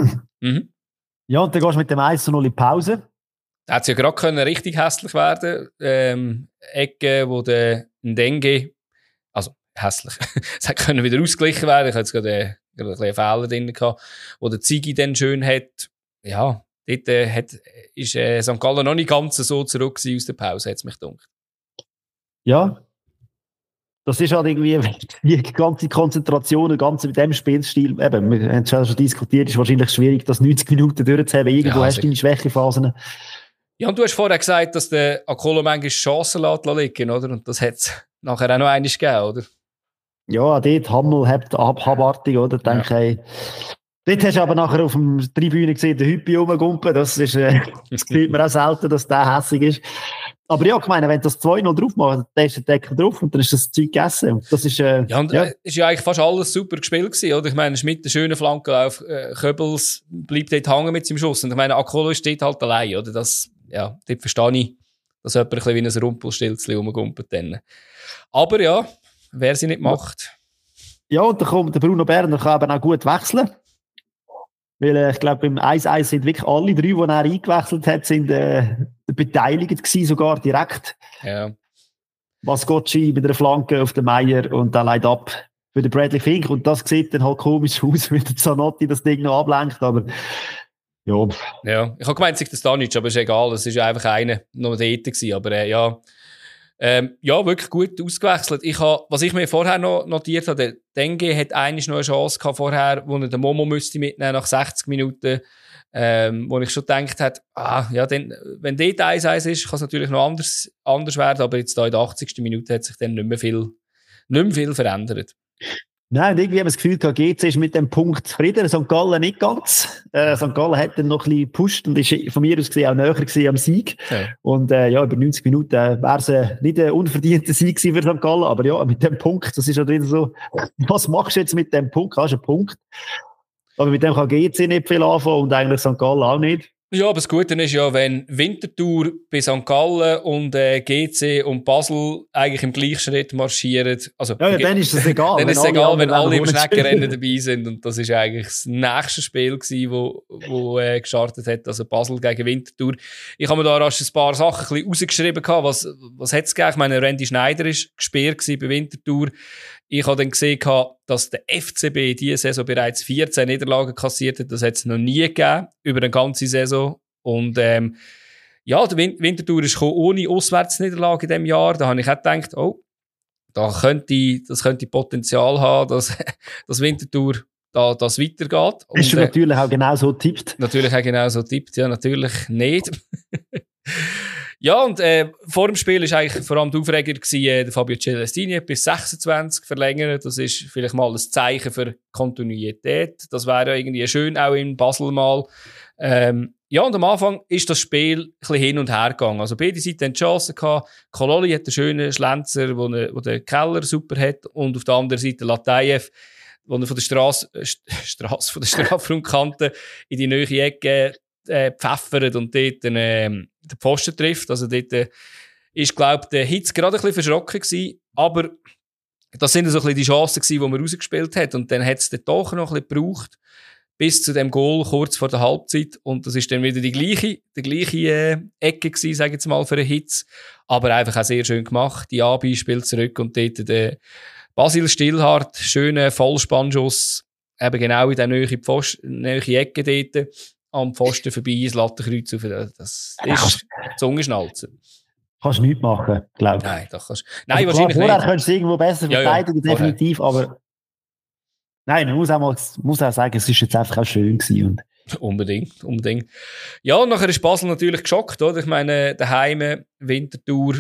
Ja, und dann gehst du mit dem 1:0 in die Pause. Da hat es ja gerade richtig hässlich werden. Ecke, wo der Ndenge, also hässlich. Es hätte wieder ausgeglichen werden. Ich hatte jetzt gerade einen kleinen Fehler drin gehabt, wo der Ziggy dann schön hat. Ja, dort ist St. Gallen noch nicht ganz so zurück aus der Pause, hat es mich gedacht. Ja. Das ist halt irgendwie die ganze Konzentration, ganz mit dem Spielstil. Eben, wir haben es schon diskutiert, ist wahrscheinlich schwierig, das 90 Minuten durchzuhaben. Irgendwo hast du deine Schwächephasen. Ja, und du hast vorher gesagt, dass der Akolo manchmal Chancen liegen, oder? Und das hat es nachher auch noch einmal gegeben, oder? Ja, dort Hammel hat abartig, oder? Denke ich. Dort hast du aber nachher auf der Tribüne gesehen, den Hüppi rumgumpen. Das sieht man auch selten, dass der hässig ist. Aber ja, ich meine, wenn du das 2:0 drauf machst, dann ist der Deckel drauf und dann ist das Zeug gegessen. Das ist, ist ja eigentlich fast alles super gespielt gewesen, oder? Ich meine, Schmidt, eine schöne Flanke auf Köbels, bleibt dort hängen mit seinem Schuss. Und ich meine, Akolo ist dort halt allein, oder? Das, ja, dort verstehe ich, dass jemand ein bisschen wie ein Rumpelstilzchen rumgumpelt dann. Aber ja, wer sie nicht macht. Ja, und dann kommt der Bruno Berner, kann eben auch gut wechseln. Weil ich glaube, beim 1:1 sind wirklich alle 3, die er eingewechselt hat, sind beteiligt gewesen, sogar direkt. Ja. Mascocci mit einer Flanke auf den Meier und dann leitet ab für den Bradley Fink. Und das sieht dann halt komisch aus, wenn der Zanotti das Ding noch ablenkt. Aber ja. Ja, ich habe gemeint, es ist der Stanic, aber ist egal. Es ist ja einfach einer noch dort gewesen. Aber ja, wirklich gut ausgewechselt. Was ich mir vorher noch notiert habe, der Dengue hat eigentlich noch eine Chance gehabt vorher, wo er den Momo müsste mitnehmen nach 60 Minuten, wo ich schon gedacht habe, dann, wenn dort 1:1 ist, kann es natürlich noch anders werden, aber jetzt da in der 80. Minute hat sich dann nicht mehr viel verändert. Nein, und irgendwie haben wir das Gefühl gehabt, GC ist mit dem Punkt zufrieden. St. Gallen nicht ganz. St. Gallen hat dann noch ein bisschen gepusht und ist von mir aus gesehen auch näher gewesen am Sieg. Ja. Und über 90 Minuten wäre es nicht ein unverdienter Sieg gewesen für St. Gallen. Aber ja, mit dem Punkt, das ist halt wieder so, was machst du jetzt mit dem Punkt? Hast du einen Punkt? Aber mit dem kann GC nicht viel anfangen und eigentlich St. Gallen auch nicht. Ja, aber das Gute ist ja, wenn Winterthur bei St. Gallen und GC und Basel eigentlich im gleichen Schritt marschieren. Also, ja, dann ist es egal. Dann ist es egal, wenn alle im Schneckenrennen dabei sind. Und das ist eigentlich das nächste Spiel gewesen, wo gestartet hat. Also Basel gegen Winterthur. Ich habe mir da rasch ein paar Sachen ein bisschen rausgeschrieben gehabt. Was hat es gegeben? Ich meine, Randy Schneider ist gesperrt gewesen bei Winterthur. Ich habe dann gesehen, dass der FCB diese Saison bereits 14 Niederlagen kassiert hat. Das hat es noch nie gegeben, über eine ganze Saison. Und ja, der Winterthur ist ohne Auswärtsniederlage in diesem Jahr. Da habe ich auch gedacht, das könnte Potenzial haben, dass Winterthur das weitergeht. Und, hast du natürlich auch genau so getippt? Natürlich auch genau so getippt, ja, natürlich nicht. Ja, und vor dem Spiel war eigentlich vor allem der Aufreger der Fabio Celestini bis 26 verlängert. Das ist vielleicht mal ein Zeichen für Kontinuität. Das wäre ja irgendwie schön, auch in Basel mal. Ja, und am Anfang ist das Spiel ein bisschen hin und her gegangen. Also beide Seiten haben die Chance gehabt. Kololi hat einen schönen Schlenzer, wo den Keller super hat. Und auf der anderen Seite Latayev, wo er von der Strafraumkante in die neue Ecke pfeffert und dort den Pfosten trifft. Also dort ist, glaube ich, der Hitz gerade ein bisschen verschrocken gewesen. Aber das sind so ein bisschen die Chancen gewesen, die man rausgespielt hat. Und dann hat es dann doch noch ein bisschen gebraucht, bis zu dem Goal kurz vor der Halbzeit. Und das ist dann wieder die gleiche Ecke gewesen, sage ich jetzt mal, für den Hitz. Aber einfach auch sehr schön gemacht. Die Abi spielt zurück und dort der Basil Stillhardt, schöner Vollspannschuss, eben genau in der neue Ecke dort. Am Pfosten vorbei, das Lattenkreuz auf. Das ist Zungenschnalzen. Kannst du nichts machen, glaube ich. Nein, das kannst du. Nein, also wahrscheinlich klar, nicht. Könntest du irgendwo besser verteidigen, definitiv, aber nein, man muss auch sagen, es ist jetzt einfach auch schön gewesen. Unbedingt. Ja, und nachher ist Basel natürlich geschockt, oder? Ich meine, daheim Winterthur,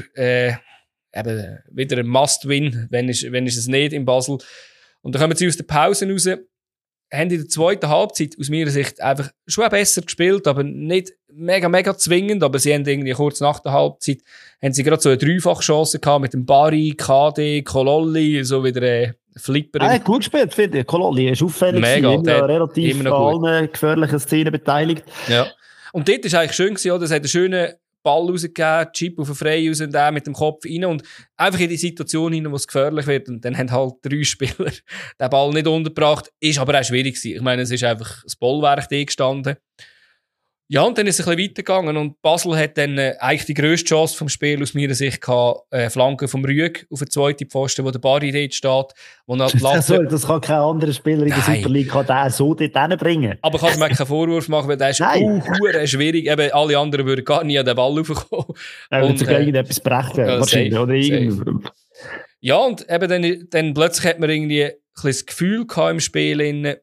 eben wieder ein Must-Win, wenn ist es nicht in Basel. Und dann kommen sie aus der Pause raus, haben in der zweiten Halbzeit aus meiner Sicht einfach schon besser gespielt, aber nicht mega zwingend, aber sie haben irgendwie kurz nach der Halbzeit haben sie gerade so eine Dreifachchance gehabt mit dem Barry, KD, Kololli, so wieder Flipper. Gut gespielt, finde ich. Kololli ist auffällig, mega, immer relativ an allen gefährlichen Szenen beteiligt. Ja. Und dort war eigentlich schön gewesen, oder? Es hat einen schönen Ball rausgegeben, Chip auf den Freien raus und mit dem Kopf rein und einfach in die Situation hinein, wo es gefährlich wird. Und dann haben halt 3 Spieler den Ball nicht untergebracht. Ist aber auch schwierig gewesen. Ich meine, es ist einfach das Bollwerk gestanden. Ja, und dann ist es ein bisschen weitergegangen und Basel hat dann eigentlich die grösste Chance vom Spiel aus meiner Sicht gehabt, Flanke vom Rüeg auf den zweiten Pfosten, wo der Barry dort steht. Wo das kann kein anderer Spieler in der Super League so dort hinbringen. Aber kannst du mir keinen Vorwurf machen, weil der ist schwierig. Eben, alle anderen würden gar nie an den Ball raufkommen. Er würde sogar irgendetwas brechen, wahrscheinlich. Oder irgendwie. Ja, und eben dann plötzlich hat man irgendwie ein bisschen das Gefühl gehabt im Spiel,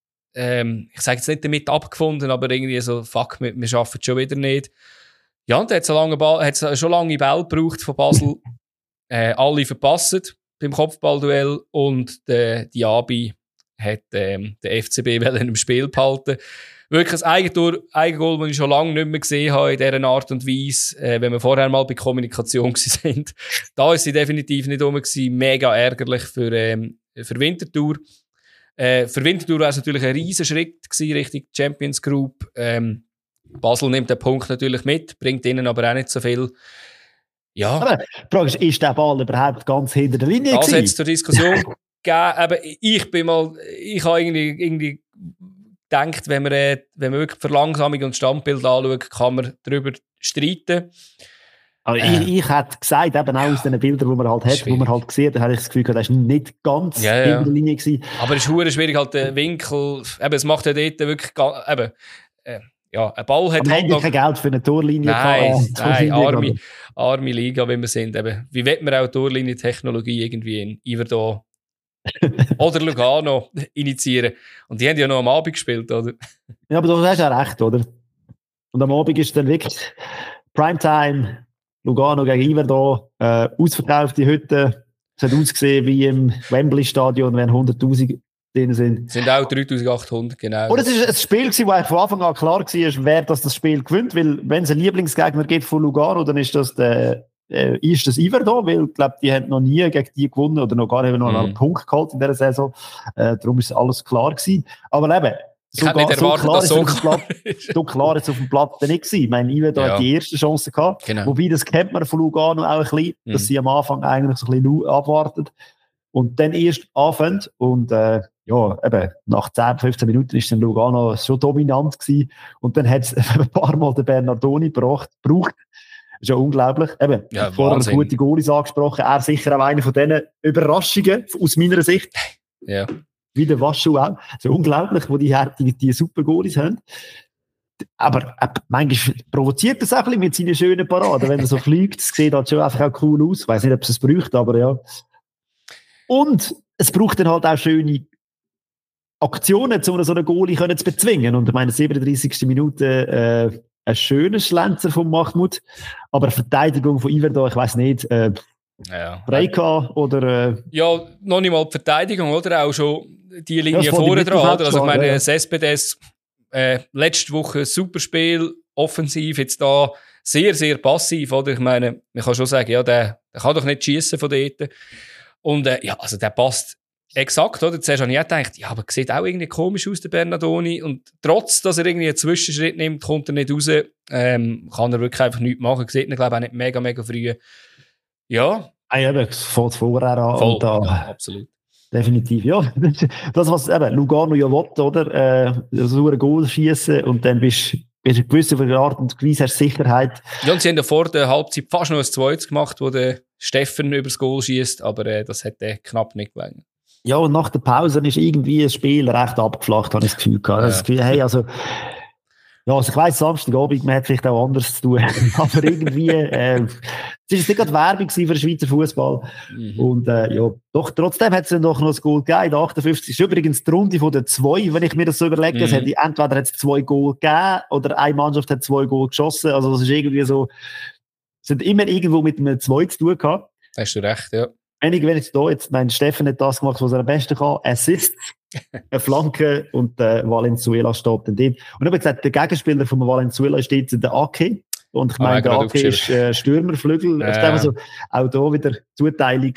ich sage jetzt nicht damit abgefunden, aber irgendwie so, fuck, wir schaffen es schon wieder nicht. Ja, und da hat es schon lange Bälle gebraucht von Basel. Alle verpasst beim Kopfballduell und die Abi hat den FCB im Spiel behalten. Wirklich ein Eigengoal, das ich schon lange nicht mehr gesehen habe in dieser Art und Weise, wenn wir vorher mal bei Kommunikation sind. Da ist sie definitiv nicht rum gewesen. Mega ärgerlich für Winterthur. Für Winterthur war es natürlich ein riesen Schritt gewesen, Richtung Champions Group. Basel nimmt den Punkt natürlich mit, bringt ihnen aber auch nicht so viel. Ja. Aber die Frage ist der Ball überhaupt ganz hinter der Linie gewesen? Das hat es zur Diskussion gegeben. Ich habe irgendwie gedacht, wenn man wirklich Verlangsamung und Standbild anschaut, kann man darüber streiten. Aber ich hätte gesagt, eben auch aus den Bildern, die man halt hat, wo man halt gesehen hat, da habe ich das Gefühl, das war nicht ganz in der Linie gewesen. Aber es ist verdammt schwierig, halt der Winkel, eben, es macht ja dort wirklich, ein Ball hat aber halt noch kein Geld für eine Torlinie. Nein, arme Liga, wie wir sind. Eben, wie will man auch Torlinientechnologie irgendwie in Iverdon oder Lugano initiieren? Und die haben ja noch am Abend gespielt, oder? Ja, aber du hast ja recht, oder? Und am Abend ist dann wirklich Primetime, Lugano gegen Iverdon, ausverkaufte Hütte. Es hat ausgesehen wie im Wembley-Stadion, wenn 100'000 drin sind. Sind auch 3'800, genau. Und es war ein Spiel, das von Anfang an klar war, wer das Spiel gewinnt, weil wenn es einen Lieblingsgegner gibt von Lugano, dann ist das Iverdon, weil ich glaube, die haben noch nie gegen die gewonnen oder noch gar nicht noch einen Punkt geholt in dieser Saison. Darum ist alles klar gewesen. Aber eben, Ich hätte nicht erwartet, dass so klar ist. So klar ist es auf dem Platz nicht gewesen. Ich meine, Iver hat die erste Chance gehabt. Genau. Wobei, das kennt man von Lugano auch ein bisschen, dass sie am Anfang eigentlich so ein bisschen abwartet. Und dann erst anfangen. Und eben, nach 10, 15 Minuten ist dann Lugano schon dominant gewesen. Und dann hat es ein paar Mal den Bernardoni gebraucht. Das ist ja unglaublich. Eben, vorher gute Goalies angesprochen. Er sicher auch einer von diesen Überraschungen, aus meiner Sicht. Ja. Wie der Waschu auch. So unglaublich, wo die super Goalies haben. Aber manchmal provoziert das auch ein bisschen mit seinen schönen Paraden. Wenn er so fliegt, das sieht halt schon einfach auch cool aus. Ich weiss nicht, ob es braucht, aber ja. Und es braucht dann halt auch schöne Aktionen, um so einen Goalie zu bezwingen. Und ich meine, 37. Minute ein schöner Schlenzer von Mahmoud, aber Verteidigung von Iver da, ich weiss nicht, Breika oder... Ja, noch nicht mal die Verteidigung, oder? Auch schon die Linie vorne dran, oder? Also ich meine, Cespedes, letzte Woche super Spiel, offensiv, jetzt da sehr, sehr passiv, oder? Ich meine, man kann schon sagen, ja, der kann doch nicht schiessen von dort. Und also der passt exakt, oder? Zuerst habe ich auch gedacht, ja, aber sieht auch irgendwie komisch aus, der Bernardoni. Und trotz, dass er irgendwie einen Zwischenschritt nimmt, kommt er nicht raus. Kann er wirklich einfach nichts machen. Sieht ihn, glaube ich, auch nicht mega, mega früh. Ja. Eben, fällt vorher an. Voll, und da, ja, absolut. Definitiv, ja. Das, was eben Lugano ja will, oder? So ein Goal schiessen und dann bist du gewiss auf eine Art und Weise hast Sicherheit. Ja, und sie haben ja vor der Halbzeit fast noch ein zweites gemacht, wo der Steffen übers Goal schießt, aber das hat knapp nicht gelangt. Ja, und nach der Pause ist irgendwie das Spiel recht abgeflacht, habe ich das Gefühl gehabt. Das Gefühl, hey, also ich weiss, Samstagabend, man hat vielleicht auch anders zu tun, aber irgendwie, es ist nicht gerade Werbung für den Schweizer Fußball. Und doch, trotzdem hat es dann doch noch ein Goal gegeben. In der 58 ist übrigens die Runde von den 2, wenn ich mir das so überlege. Es hat entweder hat es 2 Goal gegeben oder eine Mannschaft hat 2 Goal geschossen. Also das ist irgendwie so, es hat immer irgendwo mit einem 2 zu tun gehabt. Hast du recht, ja. Wenn ich da jetzt, mein Steffen hat das gemacht, was er am besten kann, Assist, eine Flanke und Valenzuela steht dann dort. Und ich habe gesagt, der Gegenspieler von Valenzuela ist jetzt der Ake. Und ich meine, der Ake ist Stürmerflügel. Also auch da wieder Zuteilung.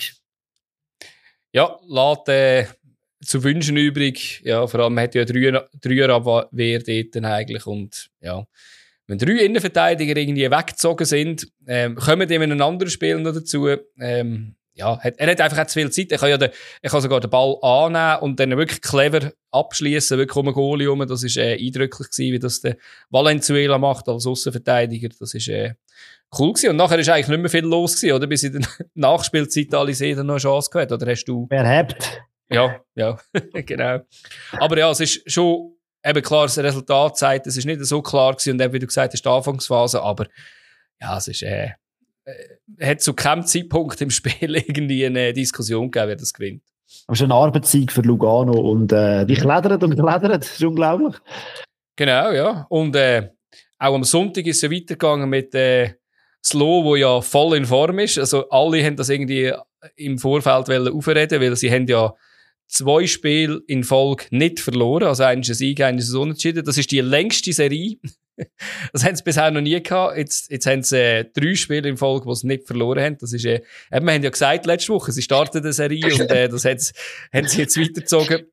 Ja, lässt zu wünschen übrig. Ja, vor allem hat ja Dreierabwehr dort dann eigentlich. Und ja, wenn 3 Innenverteidiger irgendwie weggezogen sind, kommen die in einem anderen Spiel noch dazu. Er hat einfach zu viel Zeit. Er kann sogar den Ball annehmen und dann wirklich clever abschließen, wirklich um einen Goalie herum. Das war eindrücklich gewesen, wie das der Valenzuela macht als Aussenverteidiger. Das war cool gewesen. Und nachher ist eigentlich nicht mehr viel los gewesen, oder? Bis in der Nachspielzeit alle sehen noch eine Chance gehabt. Oder hast du? Wer hat? Ja, genau. Aber ja, es ist schon eben klar, das Resultat zeigt, es ist nicht so klar gewesen. Und eben, wie du gesagt hast, die Anfangsphase. Aber ja, es ist, hat zu keinem Zeitpunkt im Spiel irgendwie eine Diskussion gegeben, wer das gewinnt. Aber es ist ein Arbeitssieg für Lugano und die klettern, das ist unglaublich. Genau, ja. Und auch am Sonntag ist es ja weitergegangen mit Slow, wo ja voll in Form ist. Also alle haben das irgendwie im Vorfeld aufreden, weil sie haben ja 2 Spiele in Folge nicht verloren. Also eines ist ein Sieg, eines ist unentschieden. Das ist die längste Serie. Das haben sie bisher noch nie gehabt. Jetzt haben sie 3 Spiele in Folge, die sie nicht verloren haben. Das ist, wir haben ja gesagt letzte Woche, sie starten eine Serie und das haben sie jetzt weitergezogen.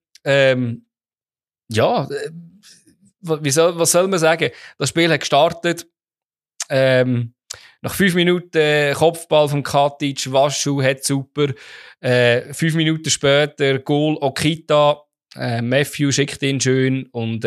Was soll man sagen? Das Spiel hat gestartet. Nach 5 Minuten Kopfball von Katic, Waschu hat super. 5 Minuten später Goal Okita. Matthew schickt ihn schön und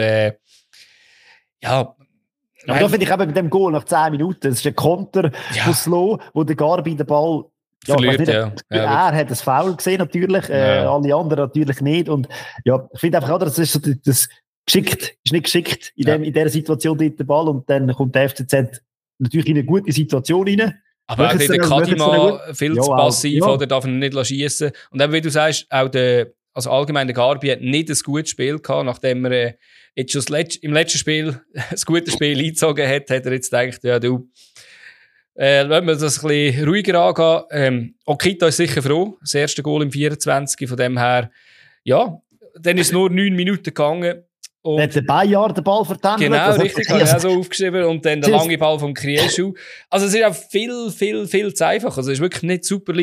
aber da finde ich eben mit dem Goal nach 10 Minuten, das ist ein Konter von Slow, wo der Garbi den Ball verliert, er hat das Foul gesehen natürlich, alle anderen natürlich nicht und ja, ich finde einfach auch, das ist so das geschickt, ist nicht geschickt in dieser Situation dort der Ball und dann kommt der FCZ natürlich in eine gute Situation rein. Aber auch der Kadima viel zu passiv, oder darf ihn nicht schiessen. Und eben, wie du sagst, auch also allgemein der Garbi hat nicht ein gutes Spiel gehabt, nachdem er jetzt schon im letzten Spiel ein gutes Spiel eingezogen hat er jetzt gedacht, ja du, lassen wir das ein bisschen ruhiger angehen. Okita ist sicher froh, das erste Goal im 24, von dem her, ja, dann ist es nur 9 Minuten gegangen. Und hat der Bayard den Ball vertan. Genau, richtig, habe ich auch so aufgeschrieben. Und dann der lange Ball vom Krieschu. Also es ist auch viel zu einfach. Also es ist wirklich nicht super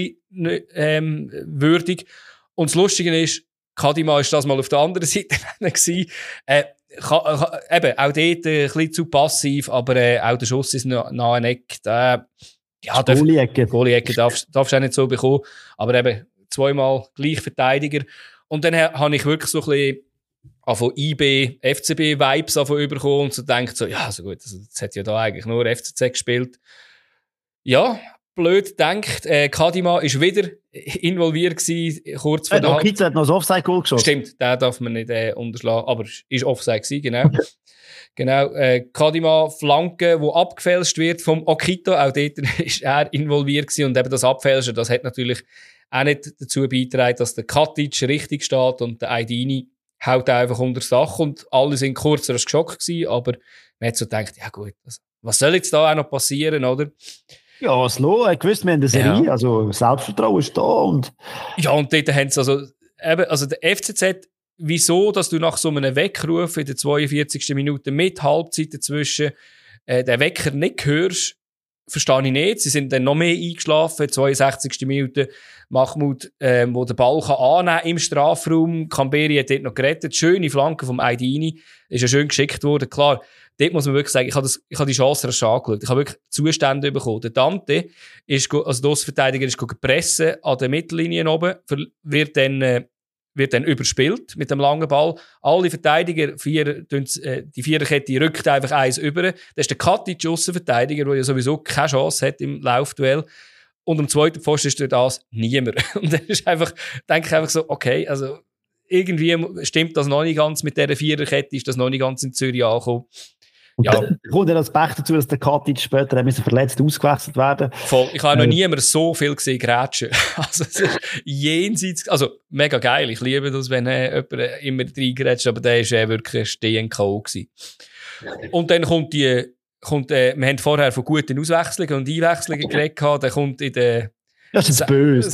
würdig. Und das Lustige ist, Kadima ist das mal auf der anderen Seite gewesen. eben, auch dort ein bisschen zu passiv, aber auch der Schuss ist nach einem Eck. Goalie-Ecke darfst du auch nicht so bekommen. Aber eben, zweimal gleich Verteidiger. Und dann habe ich wirklich so ein bisschen von IB, FCB-Vibes bekommen und so denkt so, ja, also gut, jetzt hat ja da eigentlich nur FCZ gespielt. Ja, blöd gedacht. Kadima ist wieder involviert gewesen, kurz vor der Halbzeit. Hat noch das Offside-Goal geschossen. Stimmt, den darf man nicht unterschlagen, aber ist Offside gewesen, genau. Genau, Kadima Flanke, wo abgefälscht wird vom Okito, auch dort ist er involviert gewesen und eben das Abfälschen, das hat natürlich auch nicht dazu beigetragen, dass der Katic richtig steht und der Aydini haut einfach unter das Dach und alle sind kurzer als geschockt gewesen, aber man hat so gedacht, ja gut, was soll jetzt da auch noch passieren, oder? Ja, Slow, gewusst, wir haben eine Serie, also Selbstvertrauen ist da und... Ja, und dort haben sie also der FCZ, wieso, dass du nach so einem Weckruf in der 42. Minute mit Halbzeit dazwischen den Wecker nicht hörst, verstehe ich nicht. Sie sind dann noch mehr eingeschlafen. 62. Minute Mahmoud, wo den Ball annehmen kann im Strafraum. Kamberi hat dort noch gerettet. Schöne Flanke vom Aydini. Ist ja schön geschickt worden. Klar, dort muss man wirklich sagen, ich habe die Chance rasch angeschaut. Ich habe wirklich Zustände bekommen. Der Dante ist, also der Außenverteidiger ist pressen an der Mittellinie oben, wird dann überspielt mit dem langen Ball. Alle Verteidiger, die Viererkette rückt einfach eins über. Das ist der Katic, Aussenverteidiger, der ja sowieso keine Chance hat im Laufduell. Und am zweiten Pfosten ist durch das niemand. Und dann ist denke ich einfach so, okay, also irgendwie stimmt das noch nicht ganz mit dieser Viererkette, ist das noch nicht ganz in Zürich angekommen. Ja. Kommt ja das Pech dazu, dass der Katic später verletzt ausgewechselt werden. Voll. Ich habe noch niemand so viel gesehen grätschen. Also, es ist jenseits, also, mega geil. Ich liebe das, wenn jemand immer reingrätscht, aber der ist wirklich ein Stehen-K.O. gewesen. Und dann wir haben vorher von guten Auswechslungen und Einwechslungen geredet, dann kommt in der Das ist böse.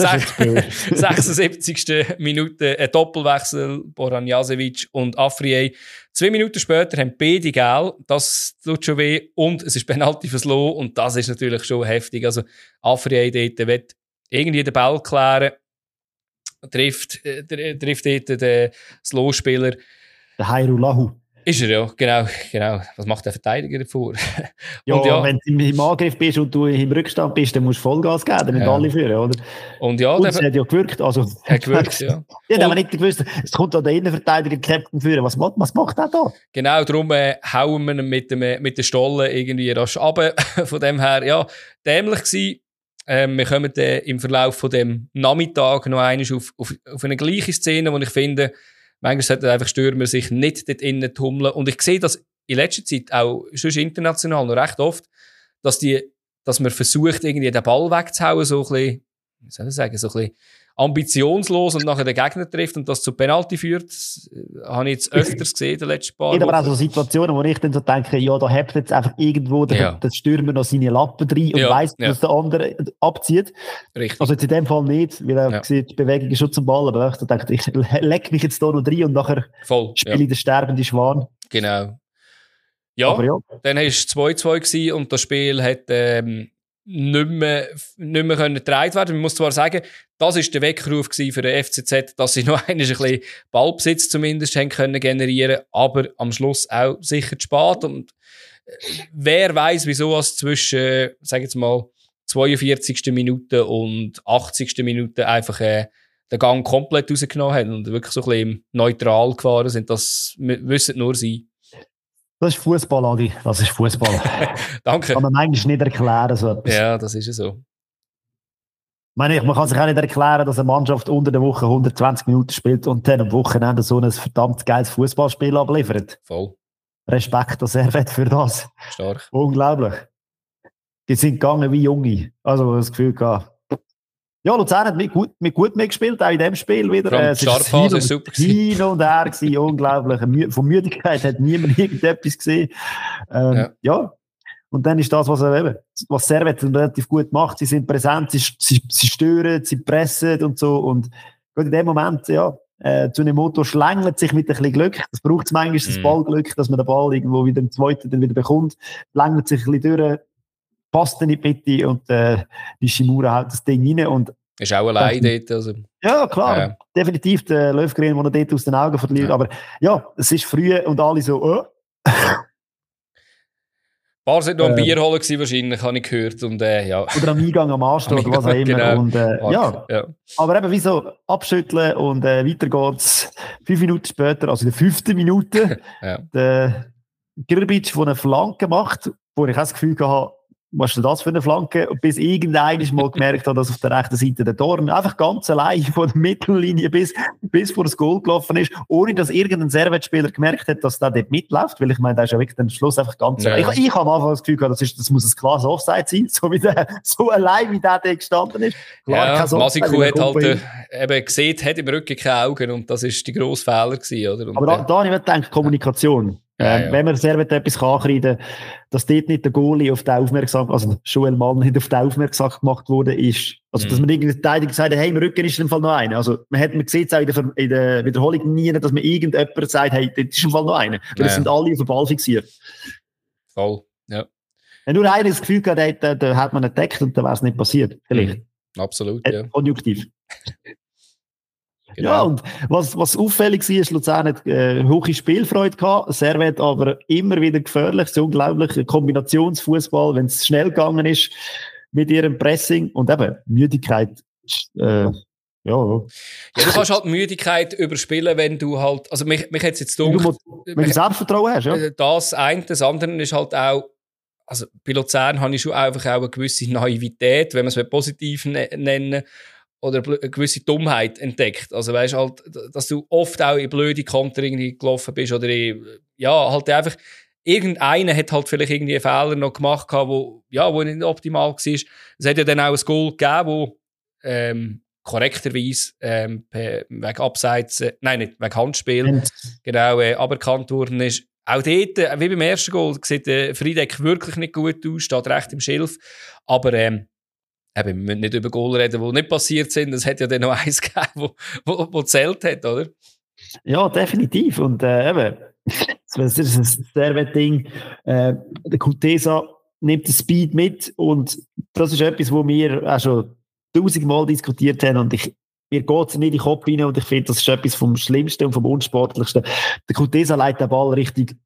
76. Minute ein Doppelwechsel, Boran Jasevic und Afriyie. 2 Minuten später haben beide Gel, das tut schon weh, und es ist Penalty fürs Lo, und das ist natürlich schon heftig. Also Afriyie dort will irgendwie den Ball klären, trifft dort den Slow-Spieler. Der Hairulahu. Ist er, ja, genau. Was macht der Verteidiger davor? Ja, wenn du im Angriff bist und du im Rückstand bist, dann musst du Vollgas geben, damit alle führen, oder? Und ja, es hat ja gewirkt. Also, hat gewirkt, ja. Ich habe nicht gewusst, es kommt da der Innenverteidiger, Captain führen. Was macht der da? Genau, darum hauen wir ihn mit den Stollen irgendwie rasch runter. Von dem her, ja, dämlich gewesen. Wir kommen im Verlauf von dem Nachmittag noch einmal auf eine gleiche Szene, wo ich finde, manchmal sollten einfach Stürmer sich nicht dort innen tummeln. Und ich sehe das in letzter Zeit auch sonst international noch recht oft, dass man versucht, irgendwie den Ball wegzuhauen, so ein bisschen, wie soll ich sagen, so ein bisschen ambitionslos und nachher den Gegner trifft und das zu Penalty führt. Das habe ich jetzt öfters gesehen in den letzten paar Wochen. Aber auch so Situationen, wo ich dann so denke, ja, da hebt jetzt einfach irgendwo der Stürmer noch seine Lappen rein und weiss, dass der andere abzieht. Richtig. Also jetzt in dem Fall nicht, weil er sieht, die Bewegung ist schon zum Ball, aber ich denke, ich leck mich jetzt da noch rein und nachher spiele ich den sterbenden Schwan. Genau. Ja, aber dann war es 2-2 gewesen und das Spiel hat nicht mehr getragen werden. Man muss zwar sagen, das war der Weckruf für den FCZ, dass sie noch ein bisschen Ballbesitz zumindest haben können generieren, aber am Schluss auch sicher zu spät. Und wer weiß, wieso es zwischen, sag jetzt mal, 42. Minute und 80. Minute einfach den Gang komplett rausgenommen haben und wirklich so ein bisschen neutral gefahren sind. Das wissen nur sie. Das ist Fußball, Adi. Das ist Fußball. Danke. Kann man eigentlich nicht erklären, so etwas. Ja, das ist ja so. Man kann sich auch nicht erklären, dass eine Mannschaft unter der Woche 120 Minuten spielt und dann am Wochenende so ein verdammt geiles Fußballspiel abliefert. Voll. Respekt an Servet für das. Stark. Unglaublich. Die sind gegangen wie Junge. Also das Gefühl gehabt. Ja, Luzern hat gut mitgespielt, auch in dem Spiel wieder. Die Startphase war super. Hin und her gewesen, unglaublich. Von Müdigkeit hat niemand irgendetwas gesehen. Ja. Und dann ist das, was Servet relativ gut macht. Sie sind präsent, sie stören, sie pressen und so. Und in dem Moment, Tsunemoto schlängelt sich mit ein bisschen Glück. Das braucht es manchmal, das Ballglück, dass man den Ball irgendwo wieder im zweiten dann wieder bekommt. Schlängelt sich ein bisschen durch. Passt dann in die Mitte und Nishimura haut das Ding rein und Ist auch allein dort. Also. Ja, klar. Definitiv der Löfgren, der dort aus den Augen verliert. Aber ja, es ist früh und alle so, Ein paar sind noch am Bier holen gewesen, wahrscheinlich, habe ich gehört. Und, ja. Oder am Eingang am Arsch oder was auch immer. Genau. Und, ja. Aber eben wieso abschütteln und weiter geht's. 5 Minuten später, also in der 5. Minute, der Grbic, der eine Flanke macht, wo ich auch das Gefühl hatte, was ist denn das für eine Flanke? Bis irgendeiner mal gemerkt hat, dass auf der rechten Seite der Dorn einfach ganz allein von der Mittellinie bis vor das Goal gelaufen ist, ohne dass irgendein Servet-Spieler gemerkt hat, dass der dort mitläuft, weil ich meine, der ist ja wirklich am Schluss einfach ganz allein. Ich habe am Anfang das Gefühl gehabt, das muss ein klares Offside sein, so allein wie der gestanden ist. Klar, Masiku hat halt eben gesehen, hat im Rücken keine Augen und das ist die grosse Fehler gewesen, oder? Und, aber da habe ich gedacht, Kommunikation. Wenn man Servet etwas ankreiden kann, dass dort nicht der Goalie auf den also Joel Mann nicht auf den aufmerksam gemacht wurde, ist, also dass man irgendwie Verteidiger gesagt hat, hey, im Rücken ist im Fall noch einer. Also man sieht es auch in der Wiederholung nie, dass man irgendjemand sagt, hey, dort ist im Fall noch einer. Weil es sind alle auf den Ball fixiert. Voll, ja. Wenn nur einer das Gefühl hat, dann hat man entdeckt und dann wäre es nicht passiert. Vielleicht. Absolut, ja. Konjunktiv. Genau. Ja, und was auffällig war, ist, Luzern hat hohe Spielfreude gehabt, Servet aber immer wieder gefährlich, so unglaublich, Kombinationsfußball, wenn es schnell gegangen ist mit ihrem Pressing und eben Müdigkeit. Ja, du kannst halt Müdigkeit überspielen, wenn du halt, also mich hat es jetzt gedacht, wenn du Selbstvertrauen hast, ja. Das eine, das andere ist halt auch, also bei Luzern habe ich schon einfach auch eine gewisse Naivität, wenn man es positiv nennen oder eine gewisse Dummheit entdeckt. Also weißt halt, dass du oft auch in blöde Konter irgendwie gelaufen bist oder halt einfach irgendeiner hat halt vielleicht irgendwie einen Fehler noch gemacht, wo nicht optimal war. Es hat ja dann auch ein Goal gegeben, wo korrekterweise wegen Abseits, nicht wegen Handspiel, genau, aberkannt worden ist. Auch dort, wie beim ersten Goal, sieht Friedeck wirklich nicht gut aus, steht recht im Schilf, aber wir müssen nicht über Goal reden, die nicht passiert sind. Es hat ja dann noch eins gegeben, wo zählt hat, oder? Ja, definitiv. Und eben, das ist ein Servet-Ding. Der Kutesa nimmt den Speed mit und das ist etwas, wo wir auch schon 1000-mal diskutiert haben und mir geht es nicht in den Kopf rein und ich finde, das ist etwas vom Schlimmsten und vom Unsportlichsten. Der Kutesa leitet den Ball richtig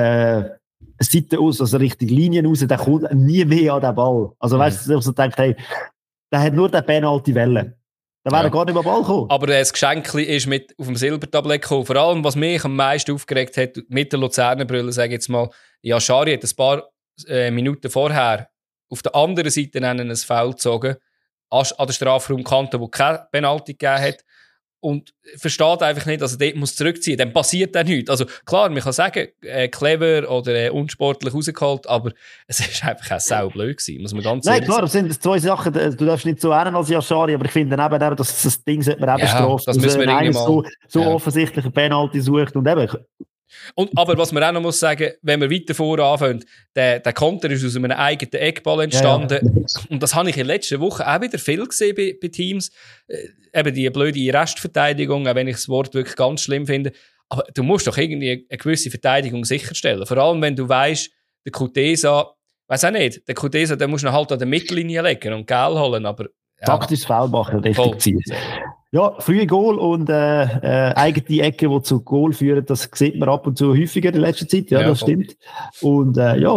Seite aus, also richtig Linien raus, der kommt nie mehr an den Ball. Also weißt du, also denkt, hey, der hat nur den Penalty Welle. Da wäre er gar nicht mehr Ball gekommen. Aber das Geschenkli ist mit auf dem Silbertablett gekommen. Vor allem, was mich am meisten aufgeregt hat, mit der Luzerner Brille, sage ich jetzt mal, Schari hat ein paar Minuten vorher auf der anderen Seite ein Foul gezogen, an der Strafraumkante, wo keine Penalty gegeben hat. Und versteht einfach nicht, dass er dort zurückziehen muss. Dann passiert dann nichts. Also klar, man kann sagen, clever oder unsportlich rausgeholt, aber es ist einfach auch saublöd gewesen, muss man ganz ehrlich sagen. Nein, klar, das sind zwei Sachen, du darfst nicht so ernst als Yashari, aber ich finde dann eben, dass das Ding sollte man eben bestrafen. Das müssen wir irgendwann so offensichtlich eine Penalty sucht und eben... Aber was man auch noch muss sagen, wenn wir weiter vor anfangen, der Konter ist aus einem eigenen Eckball entstanden. Ja. Und das habe ich in der letzten Woche auch wieder viel gesehen bei Teams. Eben die blöde Restverteidigung, auch wenn ich das Wort wirklich ganz schlimm finde. Aber du musst doch irgendwie eine gewisse Verteidigung sicherstellen. Vor allem, wenn du weißt, der Kutesa, weiß auch nicht, der Kutesa, der muss ihn halt an der Mittellinie legen und Gel holen, aber... Ja. Taktisches Foul machen, richtig ziehen. Ja, frühe Goal und eigene Ecke, die zu Goal führen, das sieht man ab und zu häufiger in letzter Zeit, ja das stimmt. Und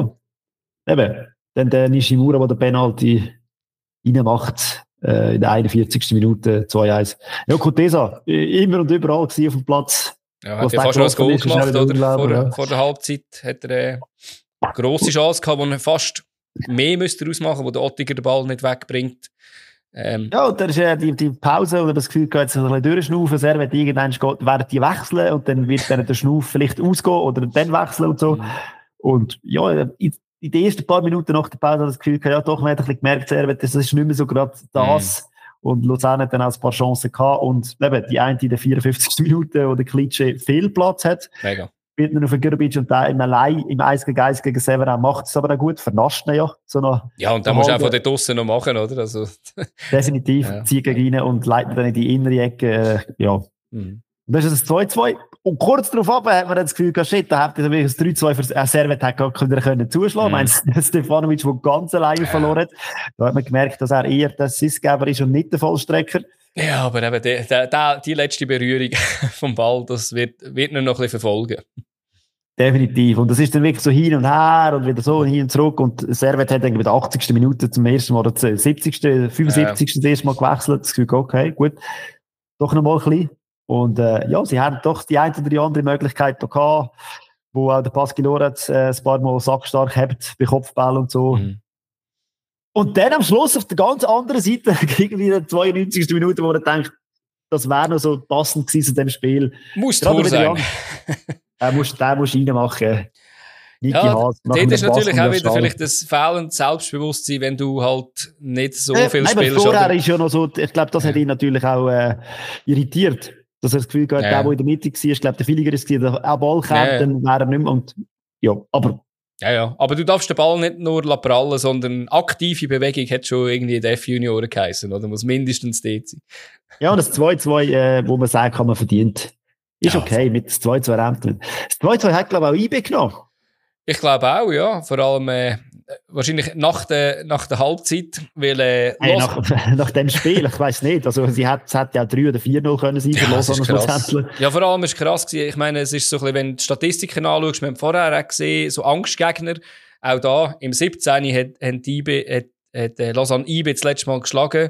eben, dann der Nishimura, der den Penalty reinmacht, in der 41. Minute, 2-1. Ja, Kutesa, immer und überall gewesen auf dem Platz. Ja, hat ja fast noch ein Goal gemacht, oder? Vor der Halbzeit hat er eine grosse Chance gehabt, wo er fast mehr müsste ausmachen, wo der Ottiger den Ball nicht wegbringt. Ja, und dann ist die Pause, oder das Gefühl, jetzt ein bisschen durchschnaufen, Servet irgendwann werden die wechseln und dann wird dann der Schnauf vielleicht ausgehen oder dann wechseln und so. Und ja, in den ersten paar Minuten nach der Pause hat das Gefühl, ja doch, man hat ein bisschen gemerkt, Servet, das ist nicht mehr so gerade das. Und Luzern hat dann auch ein paar Chancen gehabt und eben die eine in der 54. Minute, wo der Klitsche viel Platz hat. Mega. Wird dann auf den Grbic und da im 1 gegen 1 gegen Severin macht es aber auch gut, vernascht ihn ja. So noch ja, und dann musst du auch von dort draussen noch machen, oder? Also. Definitiv, zieht gegen rein und leitet dann in die innere Ecke, ja. Und das ist das 2-2 Und kurz darauf hat man das Gefühl, shit, da hätte er das 3-2 für Servet können zuschlagen. Ich meine, Stefanovic, der ganz alleine verloren hat. Da hat man gemerkt, dass er eher der Assistgeber ist und nicht der Vollstrecker. Ja, aber eben die letzte Berührung vom Ball, das wird ihn noch ein bisschen verfolgen. Definitiv. Und das ist dann wirklich so hin und her und wieder so hin und zurück. Und Servet hat dann bei der 80. Minute zum ersten Mal, oder 70., 75. das erste Mal gewechselt. Das Gefühl, okay, gut. Doch noch mal ein bisschen. Und ja, sie haben doch die eine oder die andere Möglichkeit da gehabt, wo auch der Pascal Lorenz ein paar Mal sackstark hat bei Kopfball und so. Mhm. Und dann am Schluss auf der ganz anderen Seite, irgendwie in der 92. Minute, wo man denkt, das wäre noch so passend gewesen zu dem Spiel. Muss Tor sein. Den musst du reinmachen. Niki Haas. Dort ist natürlich auch wieder vielleicht das fehlende Selbstbewusstsein, wenn du halt nicht so viel spielst. Vorher ist ja noch so, ich glaube, das hat ihn natürlich auch irritiert. Dass er das Gefühl hat, der in der Mitte war, ich glaube, der Filiger ist, der auch Ball kennt, dann wäre er nicht mehr. Und, ja, aber... Ja, aber du darfst den Ball nicht nur prallen, sondern aktive Bewegung hat schon irgendwie in der F-Junioren geheißen, oder? Muss mindestens dort sein. Ja, und das 2-2, wo man sagen kann, man verdient. Ist okay, mit 2-2 Renten. Das 2-2 hat, glaube ich, auch IB genommen. Ich glaube auch, ja. Vor allem wahrscheinlich nach der Halbzeit, weil nach dem Spiel, ich weiss nicht. Also es hätte ja 3 oder 4-0 können sein für Lausanne. Ja, vor allem ist krass gewesen. Ich meine, es ist so ein bisschen, wenn du die Statistiken anschaust, wir haben vorher auch gesehen, so Angstgegner. Auch da, im 17. hat Lausanne IB das letzte Mal geschlagen.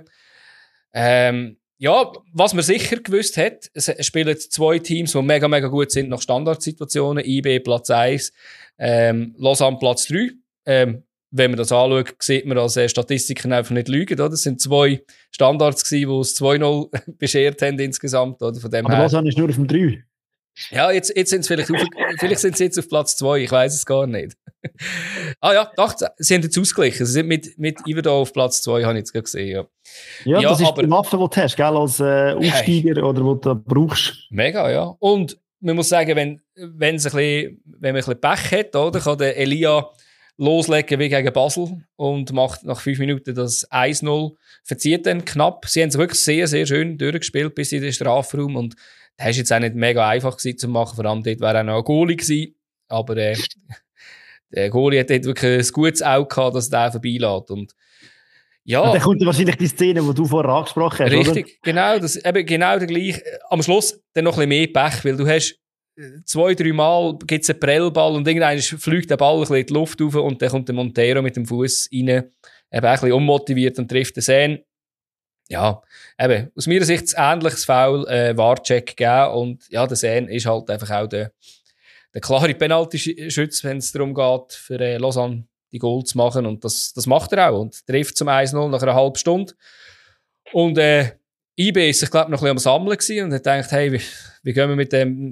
Ja, was man sicher gewusst hat, es spielen 2 Teams, die mega, mega gut sind nach Standardsituationen. IB Platz 1, Lausanne Platz 3. Wenn man das anschaut, sieht man, dass Statistiken einfach nicht lügen. Oder? Das sind 2 Standards gewesen, die es 2-0 beschert haben insgesamt. Oder? Von dem aber Lausanne ist nur auf dem 3. Ja, jetzt sind sie vielleicht sind sie jetzt auf Platz 2, ich weiss es gar nicht. Ja, doch, sie haben jetzt ausgeglichen. Sie sind mit Iverdau auf Platz 2, habe ich jetzt gerade gesehen. Ja, das ist die Waffe, die du hast, gell, als Aufsteiger oder die du brauchst. Mega, ja. Und man muss sagen, wenn man ein bisschen Pech hat, oder, kann der Elia loslegen wie gegen Basel und macht nach 5 Minuten das 1-0. Verzieht dann knapp. Sie haben es wirklich sehr, sehr schön durchgespielt bis in den Strafraum und das ist jetzt auch nicht mega einfach gewesen zu machen. Vor allem dort wäre auch noch ein Goalie gewesen. Aber der Goalie hat dort wirklich ein gutes Auge gehabt, dass der vorbeilässt. Und ja. Dann kommt wahrscheinlich die Szene, die du vorher angesprochen hast, richtig, oder? Genau. Genau der gleiche. Am Schluss dann noch ein bisschen mehr Pech, weil du hast 2-3 Mal gibt's einen Prellball und irgendwann fliegt der Ball ein bisschen in die Luft rauf und dann kommt der Montero mit dem Fuß rein, eben ein bisschen unmotiviert und trifft den Sen. Ja, eben, aus meiner Sicht ein ähnliches Foul, Warcheck gegeben und ja, der Sen ist halt einfach auch der klare Penalty-Schütz, wenn es darum geht, für Lausanne die Goal zu machen und das macht er auch und trifft zum 1-0 nach einer halben Stunde. Und IB ist sich, glaube ich, noch ein bisschen am Sammeln gewesen und hat gedacht, hey, wie gehen wir mit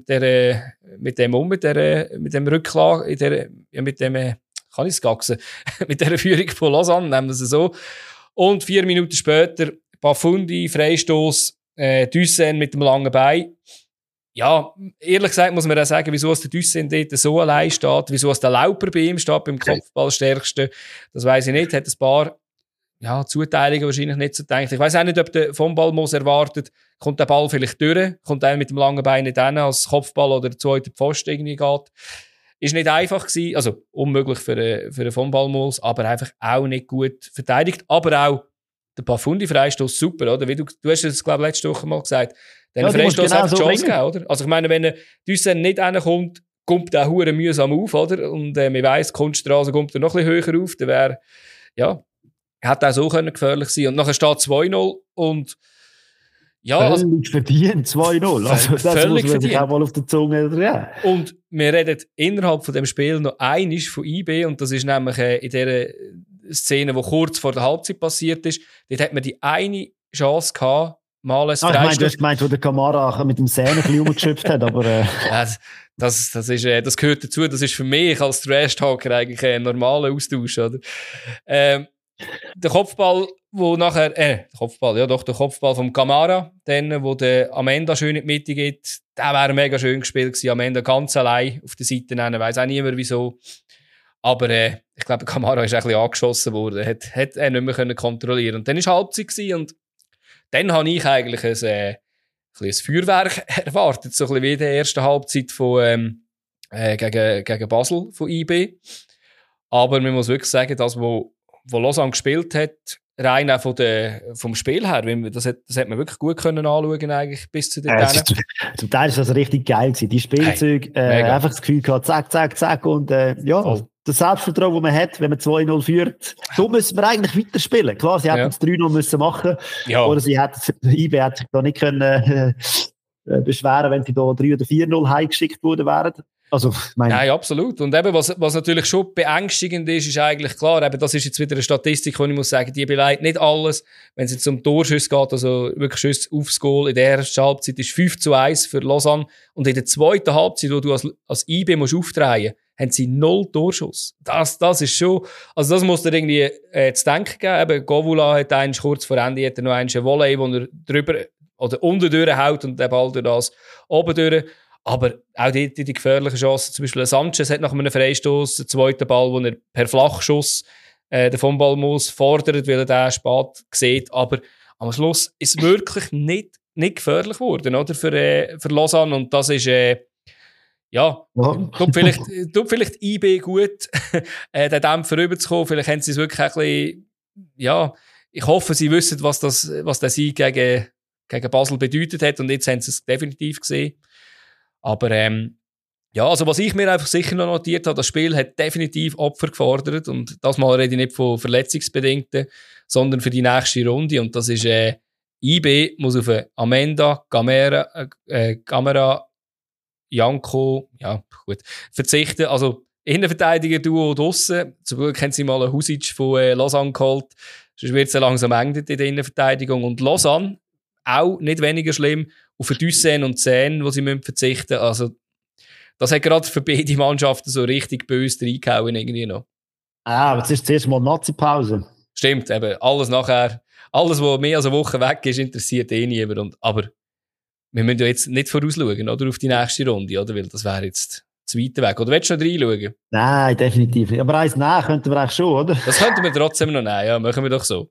dem um, mit dem Rücklage, mit dem, kann ich es gaxen, mit der Führung von Lausanne, nehmen wir es so. Und 4 Minuten später, Bafundi, Freistoß, Düssen mit dem langen Bein. Ja, ehrlich gesagt muss man auch sagen, wieso der Düssen dort so allein steht, wieso der Lauper bei ihm steht, beim Kopfballstärksten. Das weiss ich nicht, hat ein paar Zuteilungen wahrscheinlich nicht so gedacht. Ich weiss auch nicht, ob der vom Ballmoos erwartet, kommt der Ball vielleicht durch, kommt einer mit dem langen Bein nicht hin, als Kopfball oder der zweite Pfosten irgendwie geht. Ist nicht einfach gewesen, also unmöglich für einen von Ballmoos, aber einfach auch nicht gut verteidigt. Aber auch der Bafundi-Freistoß super, oder? Wie du hast es, glaube ich, letzte Woche mal gesagt. Der Freistoß genau hat die Chance gegeben, oder? Also ich meine, wenn Düssen nicht hinkommt, kommt der hure mühsam auf, oder? Und man weiss, die Kunststraße kommt er noch ein bisschen höher auf, dann wäre, ja, hätte auch so gefährlich sein. Und nachher steht 2-0 und ja. Völlig verdient, 2-0. Also das muss man sich auch mal auf der Zunge drehen. Und wir reden innerhalb von dem Spiel noch einmal von IB und das ist nämlich in dieser Szene, die kurz vor der Halbzeit passiert ist. Dort hat man die eine Chance gehabt, mal ein Freistoß. Du hast gemeint, wo der Kamara mit dem Zähne ein bisschen rumgeschöpft hat, aber... Das gehört dazu. Das ist für mich als Trash-Talker eigentlich ein normaler Austausch, oder? Der Kopfball, der Kopfball vom Kamara, dann, wo der Amenda schön in die Mitte geht, der wäre mega schön gespielt gewesen. Amenda ganz allein auf der Seite, weiss auch niemand wieso. Aber ich glaube, der Kamara ist ein bisschen angeschossen worden, hat er nicht mehr kontrollieren. Und dann war Halbzeit gewesen, und dann habe ich eigentlich ein Feuerwerk erwartet, so ein bisschen wie in der ersten Halbzeit von, gegen Basel von IB. Aber man muss wirklich sagen, das, wo Lausanne gespielt hat, rein auch vom Spiel her, das hat man wirklich gut können anschauen eigentlich bis zu den Zum Teil ist das richtig geil gewesen. Die Spielzüge, einfach das Gefühl gehabt, zack, zack, zack und das Selbstvertrauen, das man hat, wenn man 2-0 führt, so müssen wir eigentlich weiterspielen. Klar, sie hätten es 3-0 müssen machen, oder IB hätte sich da nicht können beschweren, wenn sie da 3 oder 4-0 heimgeschickt worden wären. Also, Nein, absolut. Und eben, was natürlich schon beängstigend ist eigentlich klar, eben, das ist jetzt wieder eine Statistik, wo ich muss sagen, die beleidigt nicht alles. Wenn es jetzt um Torschüsse geht, also wirklich Schüsse aufs Goal, in der ersten Halbzeit ist 5-1 für Lausanne. Und in der zweiten Halbzeit, wo du als IB musst aufdrehen, haben sie 0 Torschuss. Das ist schon, also das muss dir irgendwie zu denken geben. Eben, Govula hat einen kurz vor Ende, hat er noch einen Volley, wo er drüber oder unten durchhaut und der Ball durch das oben durch. Aber auch die gefährlichen Chancen, zum Beispiel Sanchez hat nach einem Freistoß den zweiten Ball, wo er per Flachschuss den vom Ball muss fordert, weil er den spät sieht. Aber am Schluss ist es wirklich nicht gefährlich geworden, oder? Für Lausanne. Und das ist, tut vielleicht IB gut, den Dämpfer rüberzukommen. Vielleicht haben sie es wirklich ein bisschen, ich hoffe, sie wissen, was der Sieg gegen Basel bedeutet hat. Und jetzt haben sie es definitiv gesehen. Aber also was ich mir einfach sicher noch notiert habe, das Spiel hat definitiv Opfer gefordert und das Mal rede ich nicht von Verletzungsbedingten, sondern für die nächste Runde und das ist IB muss auf Amenda, Gamera, Janko, verzichten, also Innenverteidiger-Duo draussen, zum Glück haben sie mal einen Husic von Lausanne geholt, sonst wird es langsam eng in der Innenverteidigung und Lausanne auch nicht weniger schlimm, auf Düssen und Zähne, wo sie verzichten müssen. Also, das hat gerade für beide Mannschaften so richtig böse reingehauen irgendwie noch. Aber jetzt ist zuerst mal Nazi-Pause. Stimmt, eben. Alles nachher, alles, was mehr als eine Woche weg ist, interessiert niemand. Aber wir müssen ja jetzt nicht vorausschauen, oder? Auf die nächste Runde, oder? Weil das wäre jetzt zu weit weg. Oder willst du noch reinschauen? Nein, definitiv nicht. Aber eins nach könnten wir eigentlich schon, oder? Das könnten wir trotzdem noch nehmen, ja. Machen wir doch so.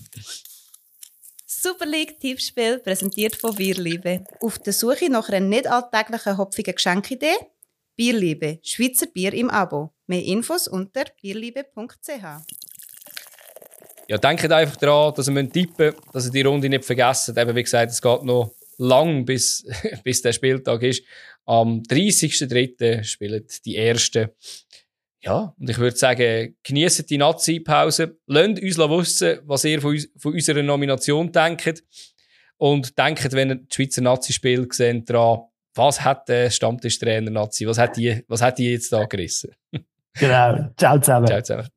Super League Tippspiel, präsentiert von Bierliebe. Auf der Suche nach einer nicht alltäglichen hopfigen Geschenkidee? Bierliebe, Schweizer Bier im Abo. Mehr Infos unter bierliebe.ch. Ja, denkt einfach daran, dass ihr tippen müsst, dass ihr die Runde nicht vergessen. Eben, wie gesagt, es geht noch lang, bis der Spieltag ist. Am 30.03. spielen die Ersten. Ja, und ich würde sagen, genießt die Nazi-Pause. Lasst uns wissen, was ihr von unserer Nomination denkt. Und denkt, wenn ihr die Schweizer Nazi-Spiel seht, daran, was hat der Stammtischtrainer Nazi, was hat die jetzt da gerissen? Genau. Ciao zusammen. Ciao zusammen.